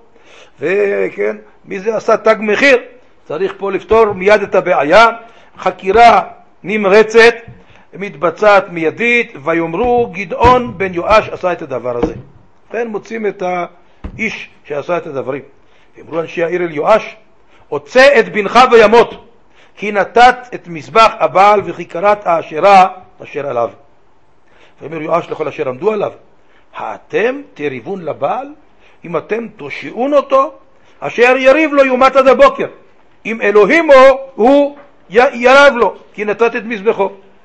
וכן, מי זה עשה תג מחיר? צריך פה לפתור מיד את הבעיה. חקירה נמרצת, מתבצעת מיידית, ויאמרו, גדעון בן יואש עשה את הדבר הזה. לכן מוצאים את האיש שעשה את הדברים. אמרו אנשי העיר אל יואש, הוצא את בנך וימות, כי נתת את מזבח הבעל וכי קראת האשרה אשר עליו. ואומר יואש לכל אשר עמדו עליו, האתם תריבון לבעל, אם אתם תושיעון אותו, אשר יריב לו יומת עד הבוקר. אם אלוהימו הוא ירב לו, כי נתת את מזבחו.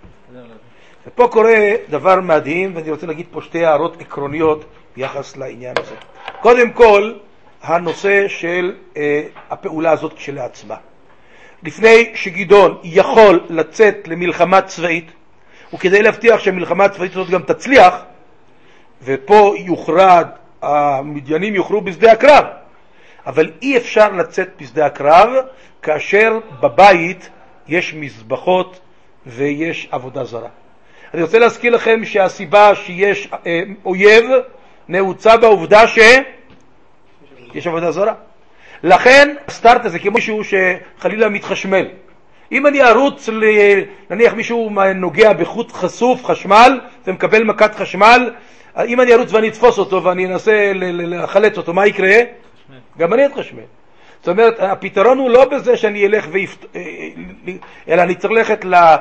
ופה קורה דבר מדהים, ואני רוצה להגיד פה שתי הערות עקרוניות ביחס לעניין הזה. קודם כל, הנושא של הפעולה הזאת כשלעצמה. לפני שגדעון יכול לצאת למלחמה צבאית, וכדי להבטיח שהמלחמה הצבאית הזאת גם תצליח, ופה יוכרד, המדיינים יוכרו בשדה הקרב, אבל אי אפשר לצאת בשדה הקרב כאשר בבית יש מזבחות ויש עבודה זרה. אני רוצה להזכיר לכם שהסיבה שיש אויב נעוצה בעובדה שיש עבודה זרה. לכן הסטארט הזה כמו מישהו שחלילה מתחשמל. אם אני ארוץ, נניח מישהו נוגע בחוט חשוף, חשמל, ומקבל מכת חשמל, אם אני ארוץ ואני אתפוס אותו ואני אנסה לחלץ אותו, מה יקרה? גם אני אתחשמל. זאת אומרת, הפתרון הוא לא בזה שאני אלך אלא אני צריך ללכת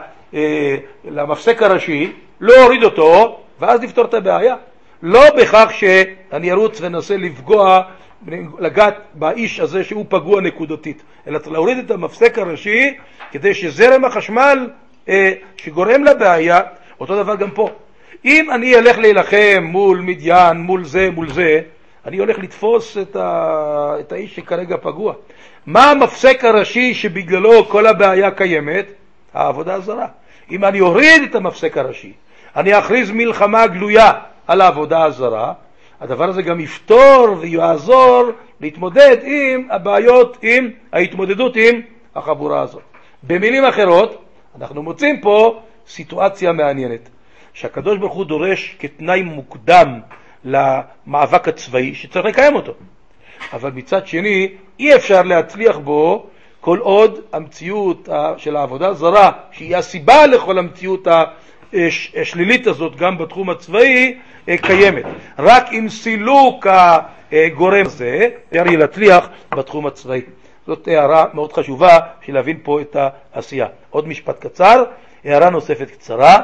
למפסק הראשי, לא הוריד אותו, ואז לפתור את הבעיה. לא בכך שאני ארוץ ונסה לפגוע, לגעת באיש הזה שהוא פגוע נקודתית, אלא צריך להוריד את המפסק הראשי, כדי שזרם החשמל שגורם לבעיה, אותו דבר גם פה. אם אני אלך להילחם מול מדיין, מול זה, אני הולך לתפוס את האיש שכרגע פגוע. מה המפסק הראשי שבגללו כל הבעיה קיימת? העבודה הזרה. אם אני אוריד את המפסק הראשי, אני אכריז מלחמה גלויה על העבודה הזרה, הדבר הזה גם יפתור ויעזור להתמודד עם הבעיות, עם ההתמודדות עם החבורה הזאת. במילים אחרות, אנחנו מוצאים פה סיטואציה מעניינת, שהקדוש ברוך הוא דורש כתנאי מוקדם למאבק הצבאי שצריך לקיים אותו. אבל מצד שני, אי אפשר להצליח בו כל עוד המציאות של העבודה הזרה, שהיא הסיבה לכל המציאות השלילית הזאת גם בתחום הצבאי, קיימת. רק עם סילוק הגורם הזה, אפשר להצליח בתחום הצבאי. זאת הערה מאוד חשובה בשביל להבין פה את העשייה. עוד משפט קצר, הערה נוספת קצרה.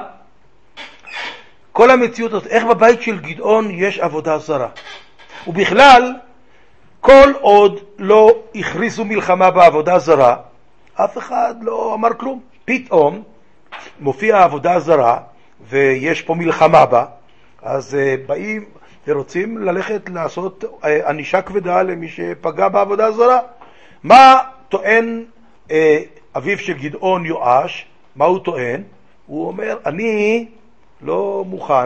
כל המציאות הזאת, איך בבית של גדעון יש עבודה זרה? ובכלל, כל עוד לא הכריזו מלחמה בעבודה זרה, אף אחד לא אמר כלום. פתאום מופיע העבודה זרה, ויש פה מלחמה בה, אז באים ורוצים ללכת לעשות ענישה כבדה למי שפגע בעבודה הזרה. מה טוען אביו של גדעון יואש? מה הוא טוען? הוא אומר, אני לא מוכן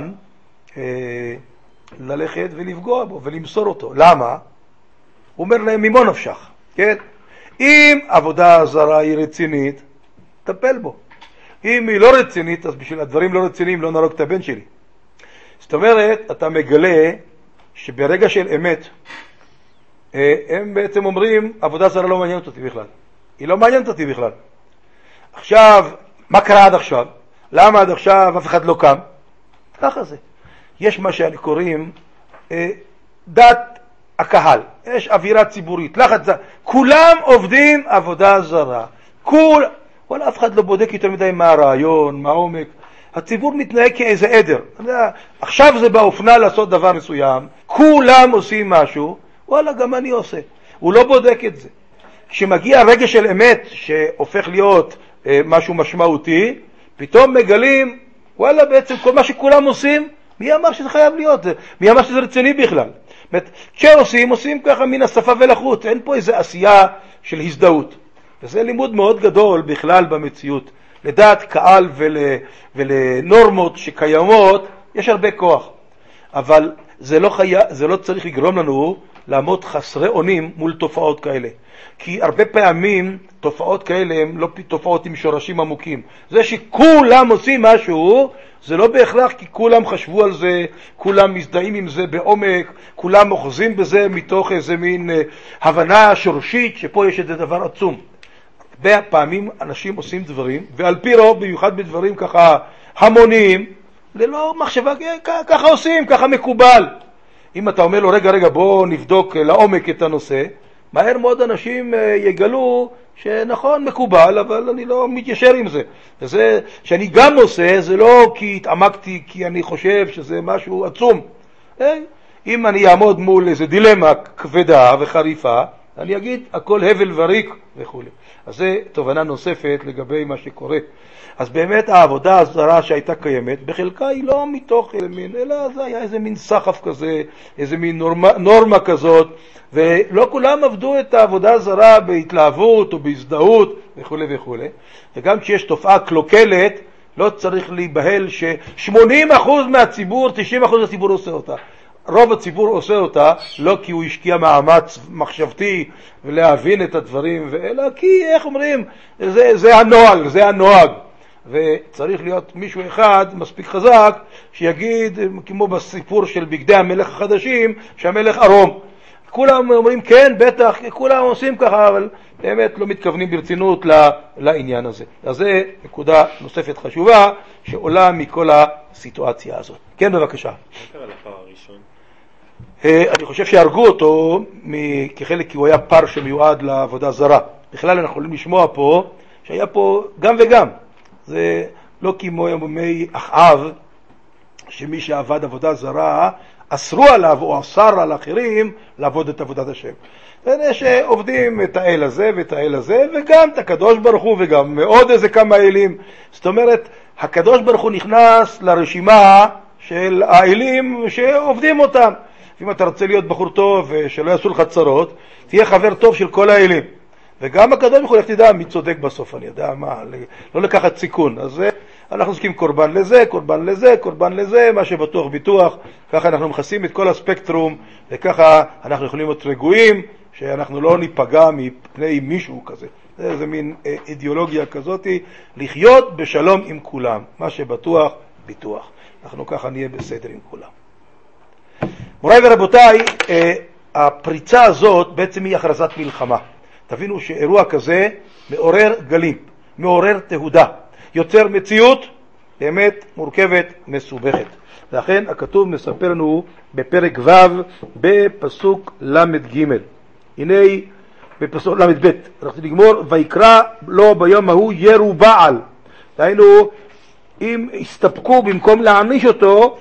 ללכת ולפגוע בו ולמסור אותו. למה? הוא אומר להם, ממו נפשך, כן? אם עבודה הזרה היא רצינית, טפל בו. אם היא לא רצינית, אז בשביל הדברים לא רציניים לא נרוג את הבן שלי. זאת אומרת, אתה מגלה שברגע של אמת, הם בעצם אומרים, עבודה זרה לא מעניינת אותי בכלל. היא לא מעניינת אותי בכלל. עכשיו, מה קרה עד עכשיו? למה עד עכשיו אף אחד לא קם? ככה זה. יש מה שאני קוראים דת הקהל. יש אווירה ציבורית, לחץ, כולם עובדים עבודה זרה. וואלה, אף אחד לא בודק יותר מדי מה הרעיון, מה העומק. הציבור מתנהג כאיזה עדר. עכשיו זה באופנה לעשות דבר מסוים, כולם עושים משהו, וואלה, גם אני עושה. הוא לא בודק את זה. כשמגיע רגע של אמת שהופך להיות משהו משמעותי, פתאום מגלים, וואלה, בעצם כל מה שכולם עושים, מי אמר שזה חייב להיות? מי אמר שזה רציני בכלל? כשעושים, עושים ככה מן השפה ולחוץ. אין פה איזו עשייה של הזדהות. וזה לימוד מאוד גדול בכלל במציאות. לדעת קהל ולנורמות שקיימות, יש הרבה כוח. אבל זה לא צריך לגרום לנו לעמוד חסרי אונים מול תופעות כאלה. כי הרבה פעמים תופעות כאלה הן לא תופעות עם שורשים עמוקים. זה שכולם עושים משהו, זה לא בהכרח כי כולם חשבו על זה, כולם מזדהים עם זה בעומק, כולם אוחזים בזה מתוך איזה מין הבנה שורשית, שפה יש איזה דבר עצום. הרבה פעמים אנשים עושים דברים, ועל פי רוב, במיוחד בדברים ככה המוניים, ללא מחשבה, ככה עושים, ככה מקובל. אם אתה אומר לו, רגע, בוא נבדוק לעומק את הנושא, מהר מאוד אנשים יגלו שנכון, מקובל, אבל אני לא מתיישר עם זה. וזה שאני גם עושה, זה לא כי התעמקתי, כי אני חושב שזה משהו עצום. אם אני אעמוד מול איזו דילמה כבדה וחריפה, אני אגיד הכל הבל וריק וכו'. אז זה תובנה נוספת לגבי מה שקורה. אז באמת העבודה הזרה שהייתה קיימת, בחלקה היא לא מתוך מין, אלא זה היה איזה מין סחף כזה, איזה מין נורמה כזאת, ולא כולם עבדו את העבודה הזרה בהתלהבות או בהזדהות וכו' וכו'. וגם כשיש תופעה קלוקלת, לא צריך להיבהל ש80% מהציבור, 90% מהציבור עושה אותה. רוב הציבור עושה אותה לא כי הוא השקיע מאמץ מחשבתי ולהבין את הדברים, אלא כי, איך אומרים, זה הנוהל, זה הנוהג. וצריך להיות מישהו אחד מספיק חזק שיגיד, כמו בסיפור של בגדי המלך החדשים, שהמלך ערום. כולם אומרים כן, בטח, כולם עושים ככה, אבל באמת לא מתכוונים ברצינות לעניין הזה. אז זה נקודה נוספת חשובה שעולה מכל הסיטואציה הזאת. כן, בבקשה. מה קרה לפר הראשון? אני חושב שהרגו אותו כחלק, כי הוא היה פר שמיועד לעבודה זרה. בכלל אנחנו יכולים לשמוע פה שהיה פה גם וגם. זה לא כמו ימי אחאב, שמי שעבד עבודה זרה אסרו עליו או אסר על אחרים לעבוד את עבודת השם. זה שעובדים את האל הזה ואת האל הזה, וגם את הקדוש ברוך הוא, וגם מאוד איזה כמה אלים. זאת אומרת, הקדוש ברוך הוא נכנס לרשימה של האלים שעובדים אותם. אם אתה רוצה להיות בחור טוב ושלא יעשו לך צרות, תהיה חבר טוב של כל האלים. וגם הקדוש ברוך הוא, איך תדע מי צודק בסוף, אני יודע מה, לא לקחת סיכון. אז אנחנו עוסקים קורבן לזה, קורבן לזה, קורבן לזה, מה שבטוח ביטוח. ככה אנחנו מכסים את כל הספקטרום, וככה אנחנו יכולים להיות רגועים, שאנחנו לא ניפגע מפני מישהו כזה. זה מין אידיאולוגיה כזאת, לחיות בשלום עם כולם. מה שבטוח ביטוח. אנחנו ככה נהיה בסדר עם כולם. מוריי ורבותיי, הפריצה הזאת בעצם היא הכרזת מלחמה. תבינו שאירוע כזה מעורר גלים, מעורר תהודה, יוצר מציאות באמת מורכבת, מסובכת. לכן הכתוב מספר לנו בפרק ו' בפסוק למ"ג. הנה בפסוק למ"ב, אנחנו נגמור, ויקרא לו ביום ההוא ירובעל. דהיינו, אם הסתפקו במקום להעניש אותו,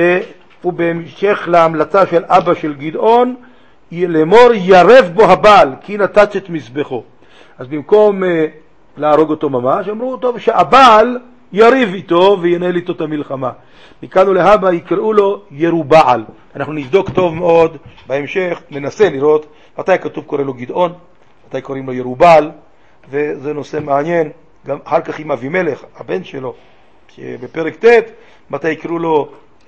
ובהמשך להמלצה של אבא של גדעון, לאמור ירב בו הבעל, כי נתץ את מזבחו. אז במקום להרוג אותו ממש, אמרו טוב שהבעל יריב איתו וינהל איתו את המלחמה. מכאן ולהבא יקראו לו ירובעל. אנחנו נבדוק טוב מאוד בהמשך, ננסה לראות מתי כתוב קורא לו גדעון, מתי קוראים לו ירובעל, וזה נושא מעניין. גם אחר כך עם אבימלך, הבן שלו, בפרק ט', מתי יקראו לו,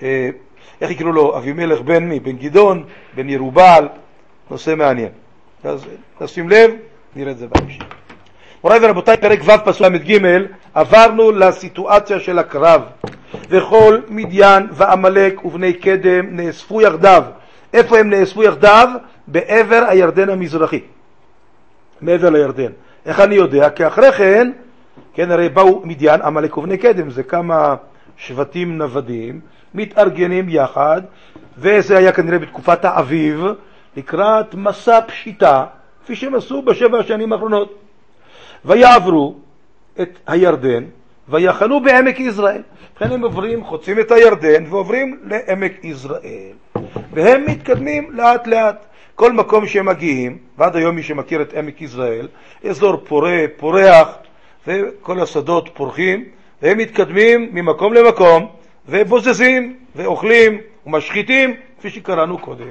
איך יקראו לו אבימלך בן מי? בן גדעון, בן ירובעל, נושא מעניין. אז נשים לב, נראה את זה בהמשך. מוריי ורבותיי, פרק ו' פסוק למ"ג, עברנו לסיטואציה של הקרב. וכל מדיין ועמלק ובני קדם נאספו יחדיו. איפה הם נאספו יחדיו? בעבר הירדן המזרחי. מעבר לירדן. איך אני יודע? כי אחרי כן, כן, הרי באו מדיין, עמלק ובני קדם, זה כמה שבטים נוודים, מתארגנים יחד, וזה היה כנראה בתקופת האביב, לקראת מסע פשיטה, כפי שהם עשו בשבע השנים האחרונות. ויעברו את הירדן, ויחנו בעמק יזרעאל. לכן הם עוברים, חוצים את הירדן, ועוברים לעמק יזרעאל. והם מתקדמים לאט לאט. כל מקום שהם מגיעים, ועד היום מי שמכיר את עמק יזרעאל, אזור פורה, פורח, וכל השדות פורחים, והם מתקדמים ממקום למקום, ובוזזים, ואוכלים, ומשחיתים, כפי שקראנו קודם.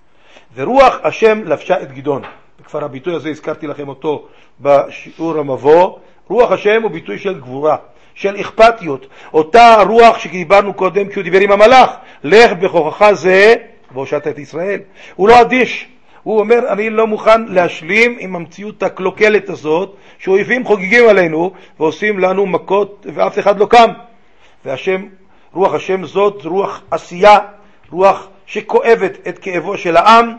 ורוח השם לבשה את גדעון. כבר הביטוי הזה הזכרתי לכם אותו בשיעור המבוא. רוח השם הוא ביטוי של גבורה, של אכפתיות. אותה רוח שדיברנו קודם כשהוא דיבר עם המלאך, לך בכוחך זה והושעת את ישראל. הוא לא אדיש. הוא אומר, אני לא מוכן להשלים עם המציאות הקלוקלת הזאת, שאויבים חוגגים עלינו ועושים לנו מכות ואף אחד לא קם. והשם, רוח השם זאת רוח עשייה, רוח שכואבת את כאבו של העם,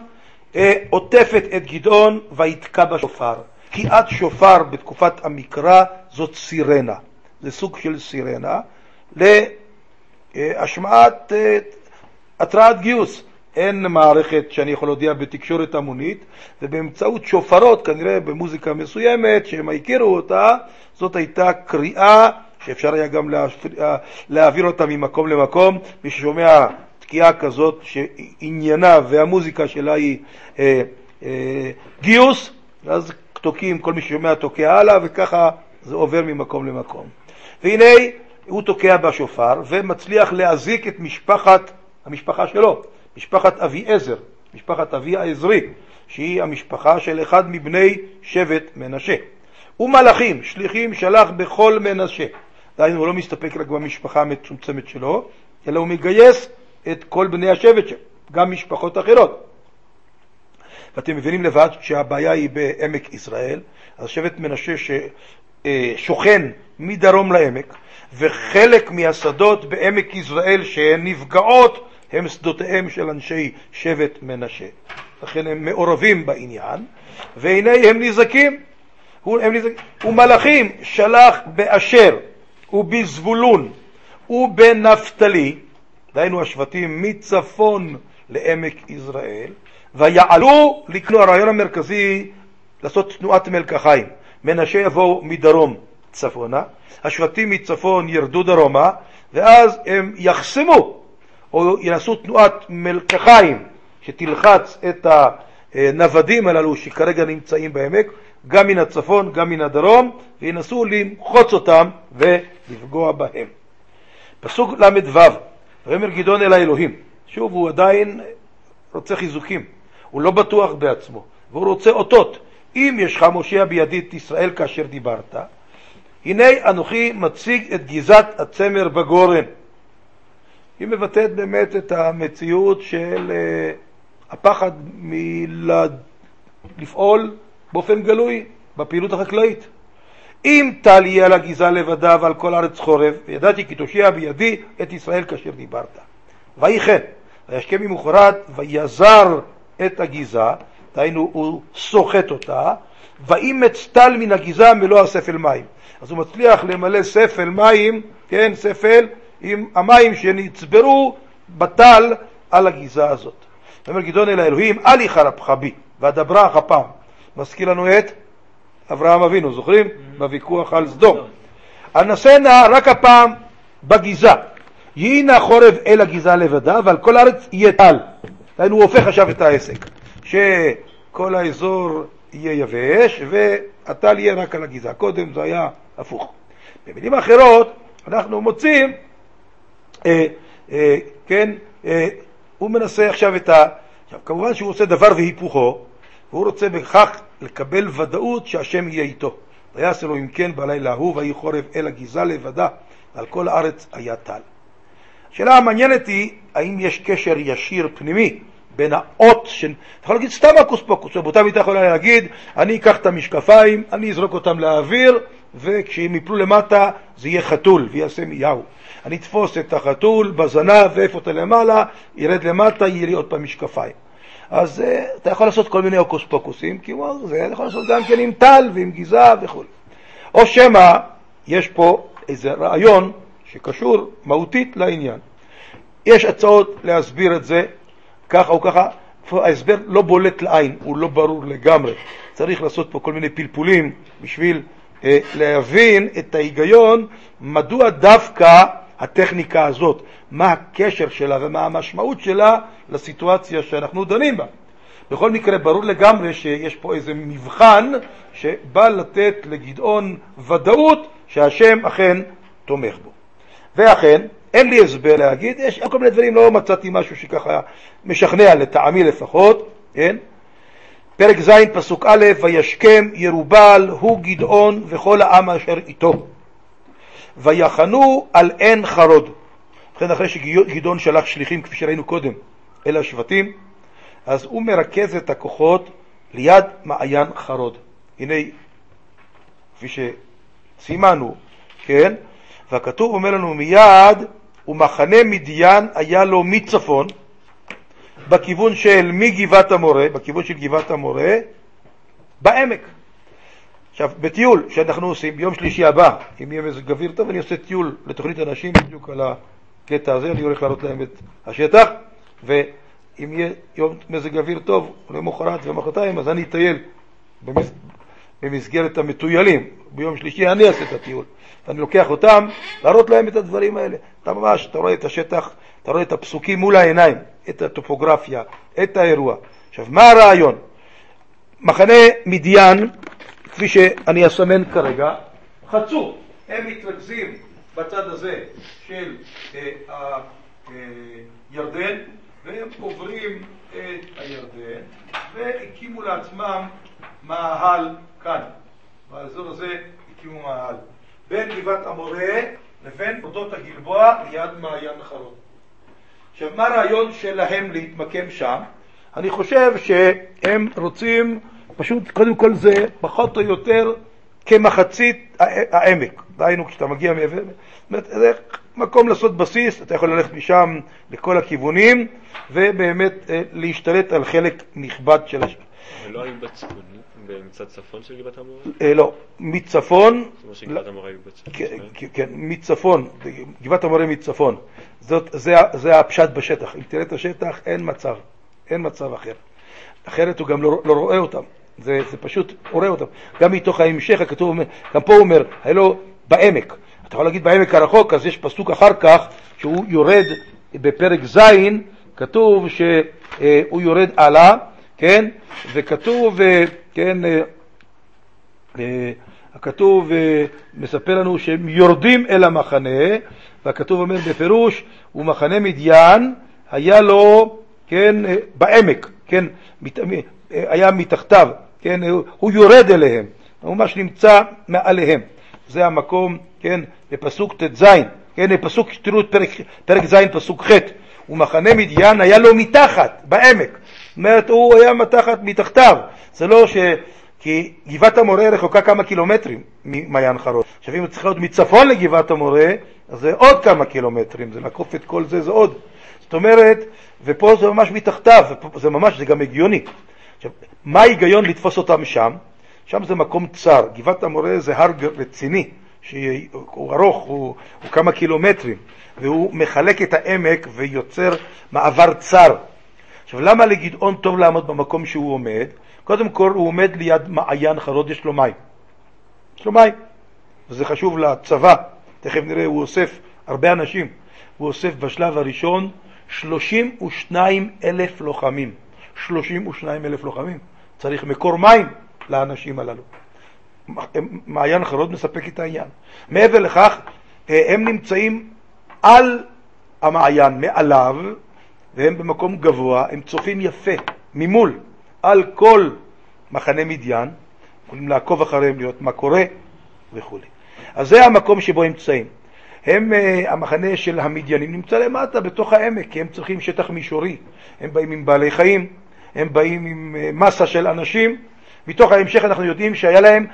עוטפת את גדעון ויתקע בשופר. תקיעת שופר בתקופת המקרא זאת סירנה. זה סוג של סירנה להשמעת התרעת גיוס. אין מערכת שאני יכול להודיע בתקשורת המונית, ובאמצעות שופרות, כנראה במוזיקה מסוימת שהם הכירו אותה, זאת הייתה קריאה שאפשר היה גם להעביר אותה ממקום למקום. מי ששומע תקיעה כזאת שעניינה והמוזיקה שלה היא גיוס, אז תוקים, כל מי ששומע תוקע הלאה, וככה זה עובר ממקום למקום. והנה הוא תוקע בשופר ומצליח להזיק את המשפחה שלו, משפחת אבי עזר, משפחת אבי העזרי, שהיא המשפחה של אחד מבני שבט מנשה. ומלאכים, שליחים שלח בכל מנשה. דהיינו, הוא לא מסתפק רק במשפחה המצומצמת שלו, אלא הוא מגייס את כל בני השבט שלו, גם משפחות אחרות. ואתם מבינים לבד שהבעיה היא בעמק ישראל, אז שבט מנשה ששוכן מדרום לעמק, וחלק מהשדות בעמק ישראל שהן נפגעות הם שדותיהם של אנשי שבט מנשה. לכן הם מעורבים בעניין, והנה הם נזקים. ומלאכים שלח באשר ובזבולון ובנפתלי, דהיינו השבטים מצפון לעמק ישראל, ויעלו לקנו. הרעיון המרכזי לעשות תנועת מלקחיים. מנשה יבואו מדרום צפונה, השבטים מצפון ירדו דרומה, ואז הם יחסמו או ינסו תנועת מלקחיים שתלחץ את הנוודים הללו שכרגע נמצאים בעמק, גם מן הצפון גם מן הדרום, וינסו למחוץ אותם ולפגוע בהם. פסוק ל"ו, ויאמר גדעון אל האלוהים. שוב, הוא עדיין רוצה חיזוקים, הוא לא בטוח בעצמו, והוא רוצה אותות. אם ישך מושיע בידי את ישראל כאשר דיברת, הנה אנוכי מציג את גזת הצמר בגורן. היא מבטאת באמת את המציאות של הפחד לפעול באופן גלוי בפעילות החקלאית. אם טל יהיה על הגזה לבדה ועל כל הארץ חורב, וידעתי כי תושיע בידי את ישראל כאשר דיברת. ויהי כן, וישכם ממחרת ויזר את הגזה, דהיינו הוא סוחט אותה, ואימץ טל מן הגזה מלוא הספל מים. אז הוא מצליח למלא ספל מים, כן, ספל עם המים שנצברו בטל על הגזה הזאת. ואומר גדעון אל האלוהים, אל יחרפך בי ואדברך הפעם. מזכיר לנו את אברהם אבינו, זוכרים? בוויכוח על סדום. אנסנה רק הפעם בגזה, יהי נא חורב אל הגזה לבדה ועל כל הארץ יהיה טל. דהיינו הוא הופך עכשיו את העסק, שכל האזור יהיה יבש והטל יהיה רק על הגזה. קודם זה היה הפוך. במילים אחרות אנחנו מוצאים הוא מנסה עכשיו כמובן שהוא עושה דבר והיפוכו, והוא רוצה בכך לקבל ודאות שהשם יהיה איתו. ויעשה לו אם כן בלילה ההוא, ויהי חורב אל הגזה לבדה, על כל הארץ היה טל. השאלה המעניינת היא, האם יש קשר ישיר פנימי בין האות אתה יכול להגיד סתם הקוס פוקוס, באותה מידה יכולה להגיד, אני אקח את המשקפיים, אני אזרוק אותם לאוויר, וכשהם יפלו למטה זה יהיה חתול ויעשה מיהו. אני אתפוס את החתול בזנב ואיפה אותה למעלה, ירד למטה, יהיה לי עוד פעם משקפיים. אז אתה יכול לעשות כל מיני אוקוס פוקוסים, כי זה יכול לעשות גם כן עם טל ועם גזה וכו'. או שמה, יש פה איזה רעיון שקשור מהותית לעניין. יש הצעות להסביר את זה ככה או ככה, ההסבר לא בולט לעין, הוא לא ברור לגמרי. צריך לעשות פה כל מיני פלפולים בשביל להבין את ההיגיון, מדוע דווקא הטכניקה הזאת, מה הקשר שלה ומה המשמעות שלה לסיטואציה שאנחנו דנים בה. בכל מקרה ברור לגמרי שיש פה איזה מבחן שבא לתת לגדעון ודאות שהשם אכן תומך בו. ואכן, אין לי הסבר להגיד, יש כל מיני דברים, לא מצאתי משהו שככה משכנע לטעמי לפחות, כן? פרק ז' פסוק א', וישכם ירובל הוא גדעון וכל העם אשר איתו. ויחנו על עין חרוד. לכן אחרי שגדעון שלח שליחים כפי שראינו קודם אל השבטים, אז הוא מרכז את הכוחות ליד מעיין חרוד. הנה, כפי שסימנו, כן? והכתוב אומר לנו מיד, ומחנה מדיין היה לו מצפון, בכיוון של מגבעת המורה, בכיוון של גבעת המורה, בעמק. עכשיו, בטיול שאנחנו עושים ביום שלישי הבא, אם יהיה מזג אוויר טוב, אני עושה טיול לתוכנית אנשים בדיוק על הקטע הזה, אני הולך להראות להם את השטח, אם יהיה יום מזג אוויר טוב, למחרת ומחרתיים, אז אני אטייל במסגרת המטוילים. ביום שלישי אני אעשה את הטיול. ואני לוקח אותם, להראות להם את הדברים האלה. אתה ממש, אתה רואה את השטח, אתה רואה את הפסוקים מול העיניים, את הטופוגרפיה, את האירוע. עכשיו, מה הרעיון? מחנה מדיין, כפי שאני אסמן כרגע, חצו. הם מתרכזים בצד הזה של הירדן, והם עוברים את הירדן, והקימו לעצמם מאהל כאן. באזור הזה הקימו מאהל. בין גבעת המורה לבין אודות הגלבוע ליד מעיין חרוד. עכשיו, מה הרעיון שלהם להתמקם שם? אני חושב שהם רוצים, פשוט קודם כל זה פחות או יותר כמחצית העמק. דהיינו, כשאתה מגיע מעבר, זה מקום לעשות בסיס, אתה יכול ללכת משם לכל הכיוונים, ובאמת להשתלט על חלק נכבד של השם. ולא היו בצפון, במצד צפון של גבעת המורה? לא, מצפון. זאת אומרת שגבעת המורה היו בצפון. כן, מצפון, גבעת המורה מצפון. זה הפשט בשטח. אם תראה את השטח, אין מצב אחר. אחרת הוא גם לא רואה אותם. זה פשוט רואה אותם. גם מתוך ההמשך הכתוב, גם פה הוא אומר, היה בעמק. אתה יכול להגיד בעמק הרחוק, אז יש פסוק אחר כך, שהוא יורד בפרק זין, כתוב שהוא יורד עלה, כן? וכתוב, כן, הכתוב מספר לנו שהם יורדים אל המחנה, והכתוב אומר בפירוש, ומחנה מדיין היה לו, כן, בעמק, כן, היה מתחתיו, כן, הוא יורד אליהם, הוא ממש נמצא מעליהם. זה המקום, כן, בפסוק ט"ז, כן, בפסוק, תראו את פרק ז' פסוק ח', ומחנה מדיין היה לו מתחת, בעמק. זאת אומרת, הוא היה מתחתיו. זה לא כי גבעת המורה רחוקה כמה קילומטרים ממעיין חרוד. עכשיו, אם צריך להיות מצפון לגבעת המורה, אז זה עוד כמה קילומטרים, זה לקוף את כל זה, זה עוד. זאת אומרת, ופה זה ממש מתחתיו, זה גם הגיוני. עכשיו, מה ההיגיון לתפוס אותם שם? שם זה מקום צר. גבעת המורה זה הר רציני, שהוא ארוך, הוא כמה קילומטרים, והוא מחלק את העמק ויוצר מעבר צר. עכשיו, למה לגדעון טוב לעמוד במקום שהוא עומד? קודם כל, הוא עומד ליד מעיין חרוד, יש לו מים. יש לו מים. וזה חשוב לצבא. תכף נראה, הוא אוסף הרבה אנשים. הוא אוסף בשלב הראשון 32,000 לוחמים. 32,000 לוחמים. צריך מקור מים לאנשים הללו. מעיין חרוד מספק את העניין. מעבר לכך, הם נמצאים על המעיין, מעליו, והם במקום גבוה, הם צופים יפה, ממול, על כל מחנה מדיין, יכולים לעקוב אחריהם, לראות מה קורה וכו'. אז זה המקום שבו הם נמצאים. המחנה של המדיינים נמצא למטה, בתוך העמק, כי הם צריכים שטח מישורי. הם באים עם בעלי חיים, הם באים עם מסה של אנשים. מתוך ההמשך אנחנו יודעים שהיה להם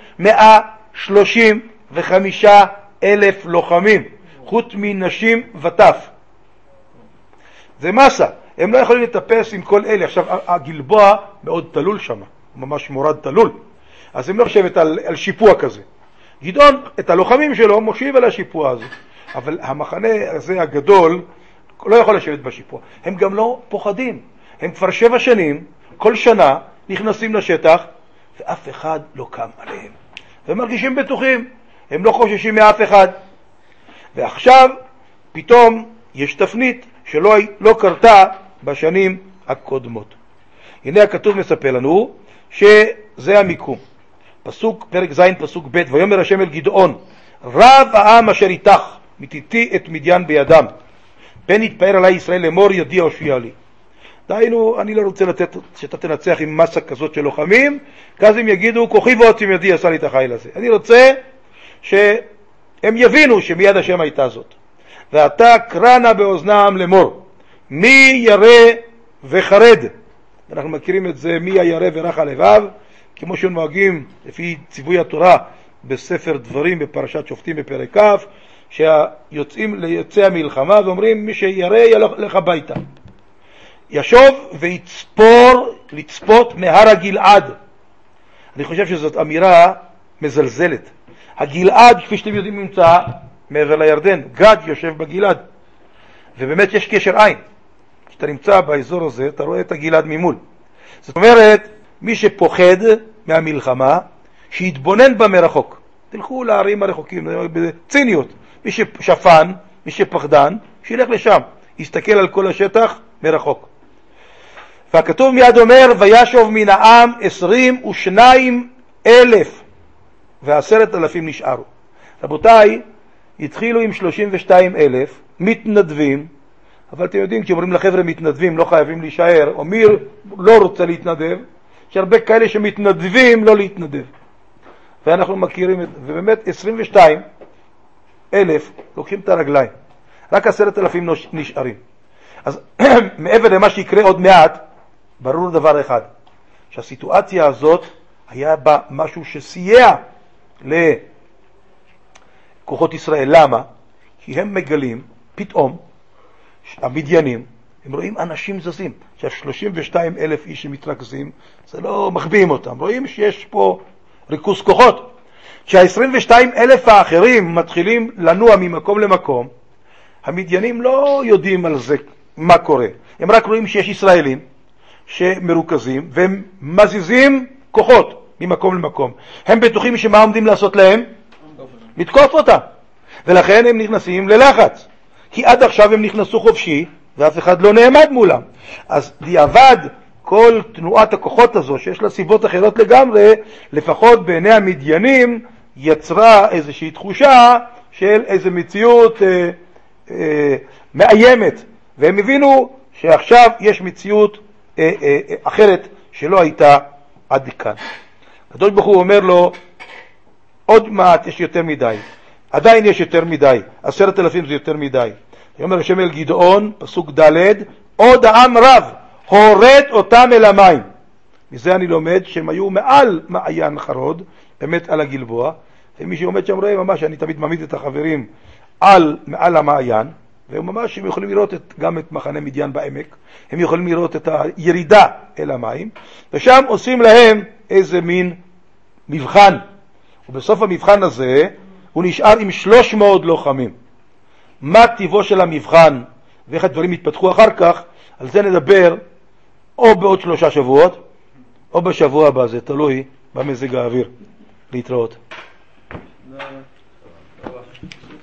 135,000 לוחמים, חוץ מנשים וטף. זה מסה. הם לא יכולים לטפס עם כל אלה. עכשיו, הגלבוע מאוד תלול שם, ממש מורד תלול. אז הם לא חושבת על שיפוע כזה. גדעון, את הלוחמים שלו, מושיב על השיפוע הזה. אבל המחנה הזה הגדול לא יכול לשבת בשיפוע. הם גם לא פוחדים. הם כבר 7 שנים, כל שנה, נכנסים לשטח, ואף אחד לא קם עליהם. והם מרגישים בטוחים. הם לא חוששים מאף אחד. ועכשיו, פתאום, יש תפנית שלא קרתה בשנים הקודמות. הנה הכתוב מספר לנו שזה המיקום. פרק ז' פסוק ב', ויאמר השם אל גדעון, רב העם אשר איתך, מתיתי את מדיין בידם, פן יתפאר עלי ישראל לאמור ידי הושיע לי. דהיינו, אני לא רוצה לתת שאתה תנצח עם מסה כזאת של לוחמים, כי אז הם יגידו, כוחי ועוצם ידי עשה לי את החיל הזה. אני רוצה שהם יבינו שמיד השם הייתה זאת. ואתה קרנה באוזנם לאמור, מי ירא וחרד. אנחנו מכירים את זה, מי הירא ורך הלבב, כמו שנוהגים לפי ציווי התורה בספר דברים בפרשת שופטים בפרק כ', שיוצאים ליוצאי המלחמה ואומרים, מי שירא ילך הביתה. ישוב לצפות מהר הגלעד. אני חושב שזאת אמירה מזלזלת. הגלעד, כפי שאתם יודעים, נמצא מעבר לירדן. גד יושב בגלעד. ובאמת יש קשר עין. כשאתה נמצא באזור הזה, אתה רואה את הגלעד ממול. זאת אומרת, מי שפוחד מהמלחמה, שיתבונן בה מרחוק. תלכו לערים הרחוקים, בציניות. מי ששפן, מי שפחדן, שילך לשם. יסתכל על כל השטח מרחוק. והכתוב מיד אומר, וישוב מן העם 22,000 ו10,000 נשארו. רבותיי, התחילו עם 32,000 מתנדבים, אבל אתם יודעים, כשאומרים לחבר'ה מתנדבים לא חייבים להישאר, או מי לא רוצה להתנדב, יש הרבה כאלה שמתנדבים לא להתנדב. ואנחנו מכירים, ובאמת 22,000 לוקחים את הרגליים, רק 10,000 נשארים. אז מעבר למה שיקרה עוד מעט, ברור דבר אחד, שהסיטואציה הזאת היה בה משהו שסייע לכוחות ישראל. למה? כי הם מגלים פתאום, המדיינים, הם רואים אנשים זזים. עכשיו 32,000 איש שמתרכזים, זה לא מחביאים אותם, רואים שיש פה ריכוז כוחות. כשה-22,000 האחרים מתחילים לנוע ממקום למקום, המדיינים לא יודעים על זה מה קורה, הם רק רואים שיש ישראלים שמרוכזים והם מזיזים כוחות ממקום למקום. הם בטוחים שמה עומדים לעשות להם? לתקוף אותה, ולכן הם נכנסים ללחץ, כי עד עכשיו הם נכנסו חופשי ואף אחד לא נעמד מולם. אז דיעבד כל תנועת הכוחות הזו, שיש לה סיבות אחרות לגמרי, לפחות בעיני המדיינים יצרה איזושהי תחושה של איזו מציאות מאיימת, והם הבינו שעכשיו יש מציאות אחרת שלא הייתה עד כאן. הקדוש ברוך הוא אומר לו, עוד מעט יש יותר מדי, עדיין יש יותר מדי, 10,000 זה יותר מדי. אומר השם אל גדעון, פסוק ד', עוד העם רב, הורד אותם אל המים. מזה אני לומד שהם היו מעל מעיין חרוד, באמת על הגלבוע, ומי שעומד שם רואה ממש, אני תמיד מעמיד את החברים מעל המעיין, וממש הם יכולים לראות גם את מחנה מדיין בעמק, הם יכולים לראות את הירידה אל המים, ושם עושים להם איזה מין מבחן, ובסוף המבחן הזה הוא נשאר עם 300 לוחמים. מה טיבו של המבחן ואיך הדברים יתפתחו אחר כך, על זה נדבר או בעוד 3 שבועות או בשבוע הבא, זה תלוי במזג האוויר. להתראות.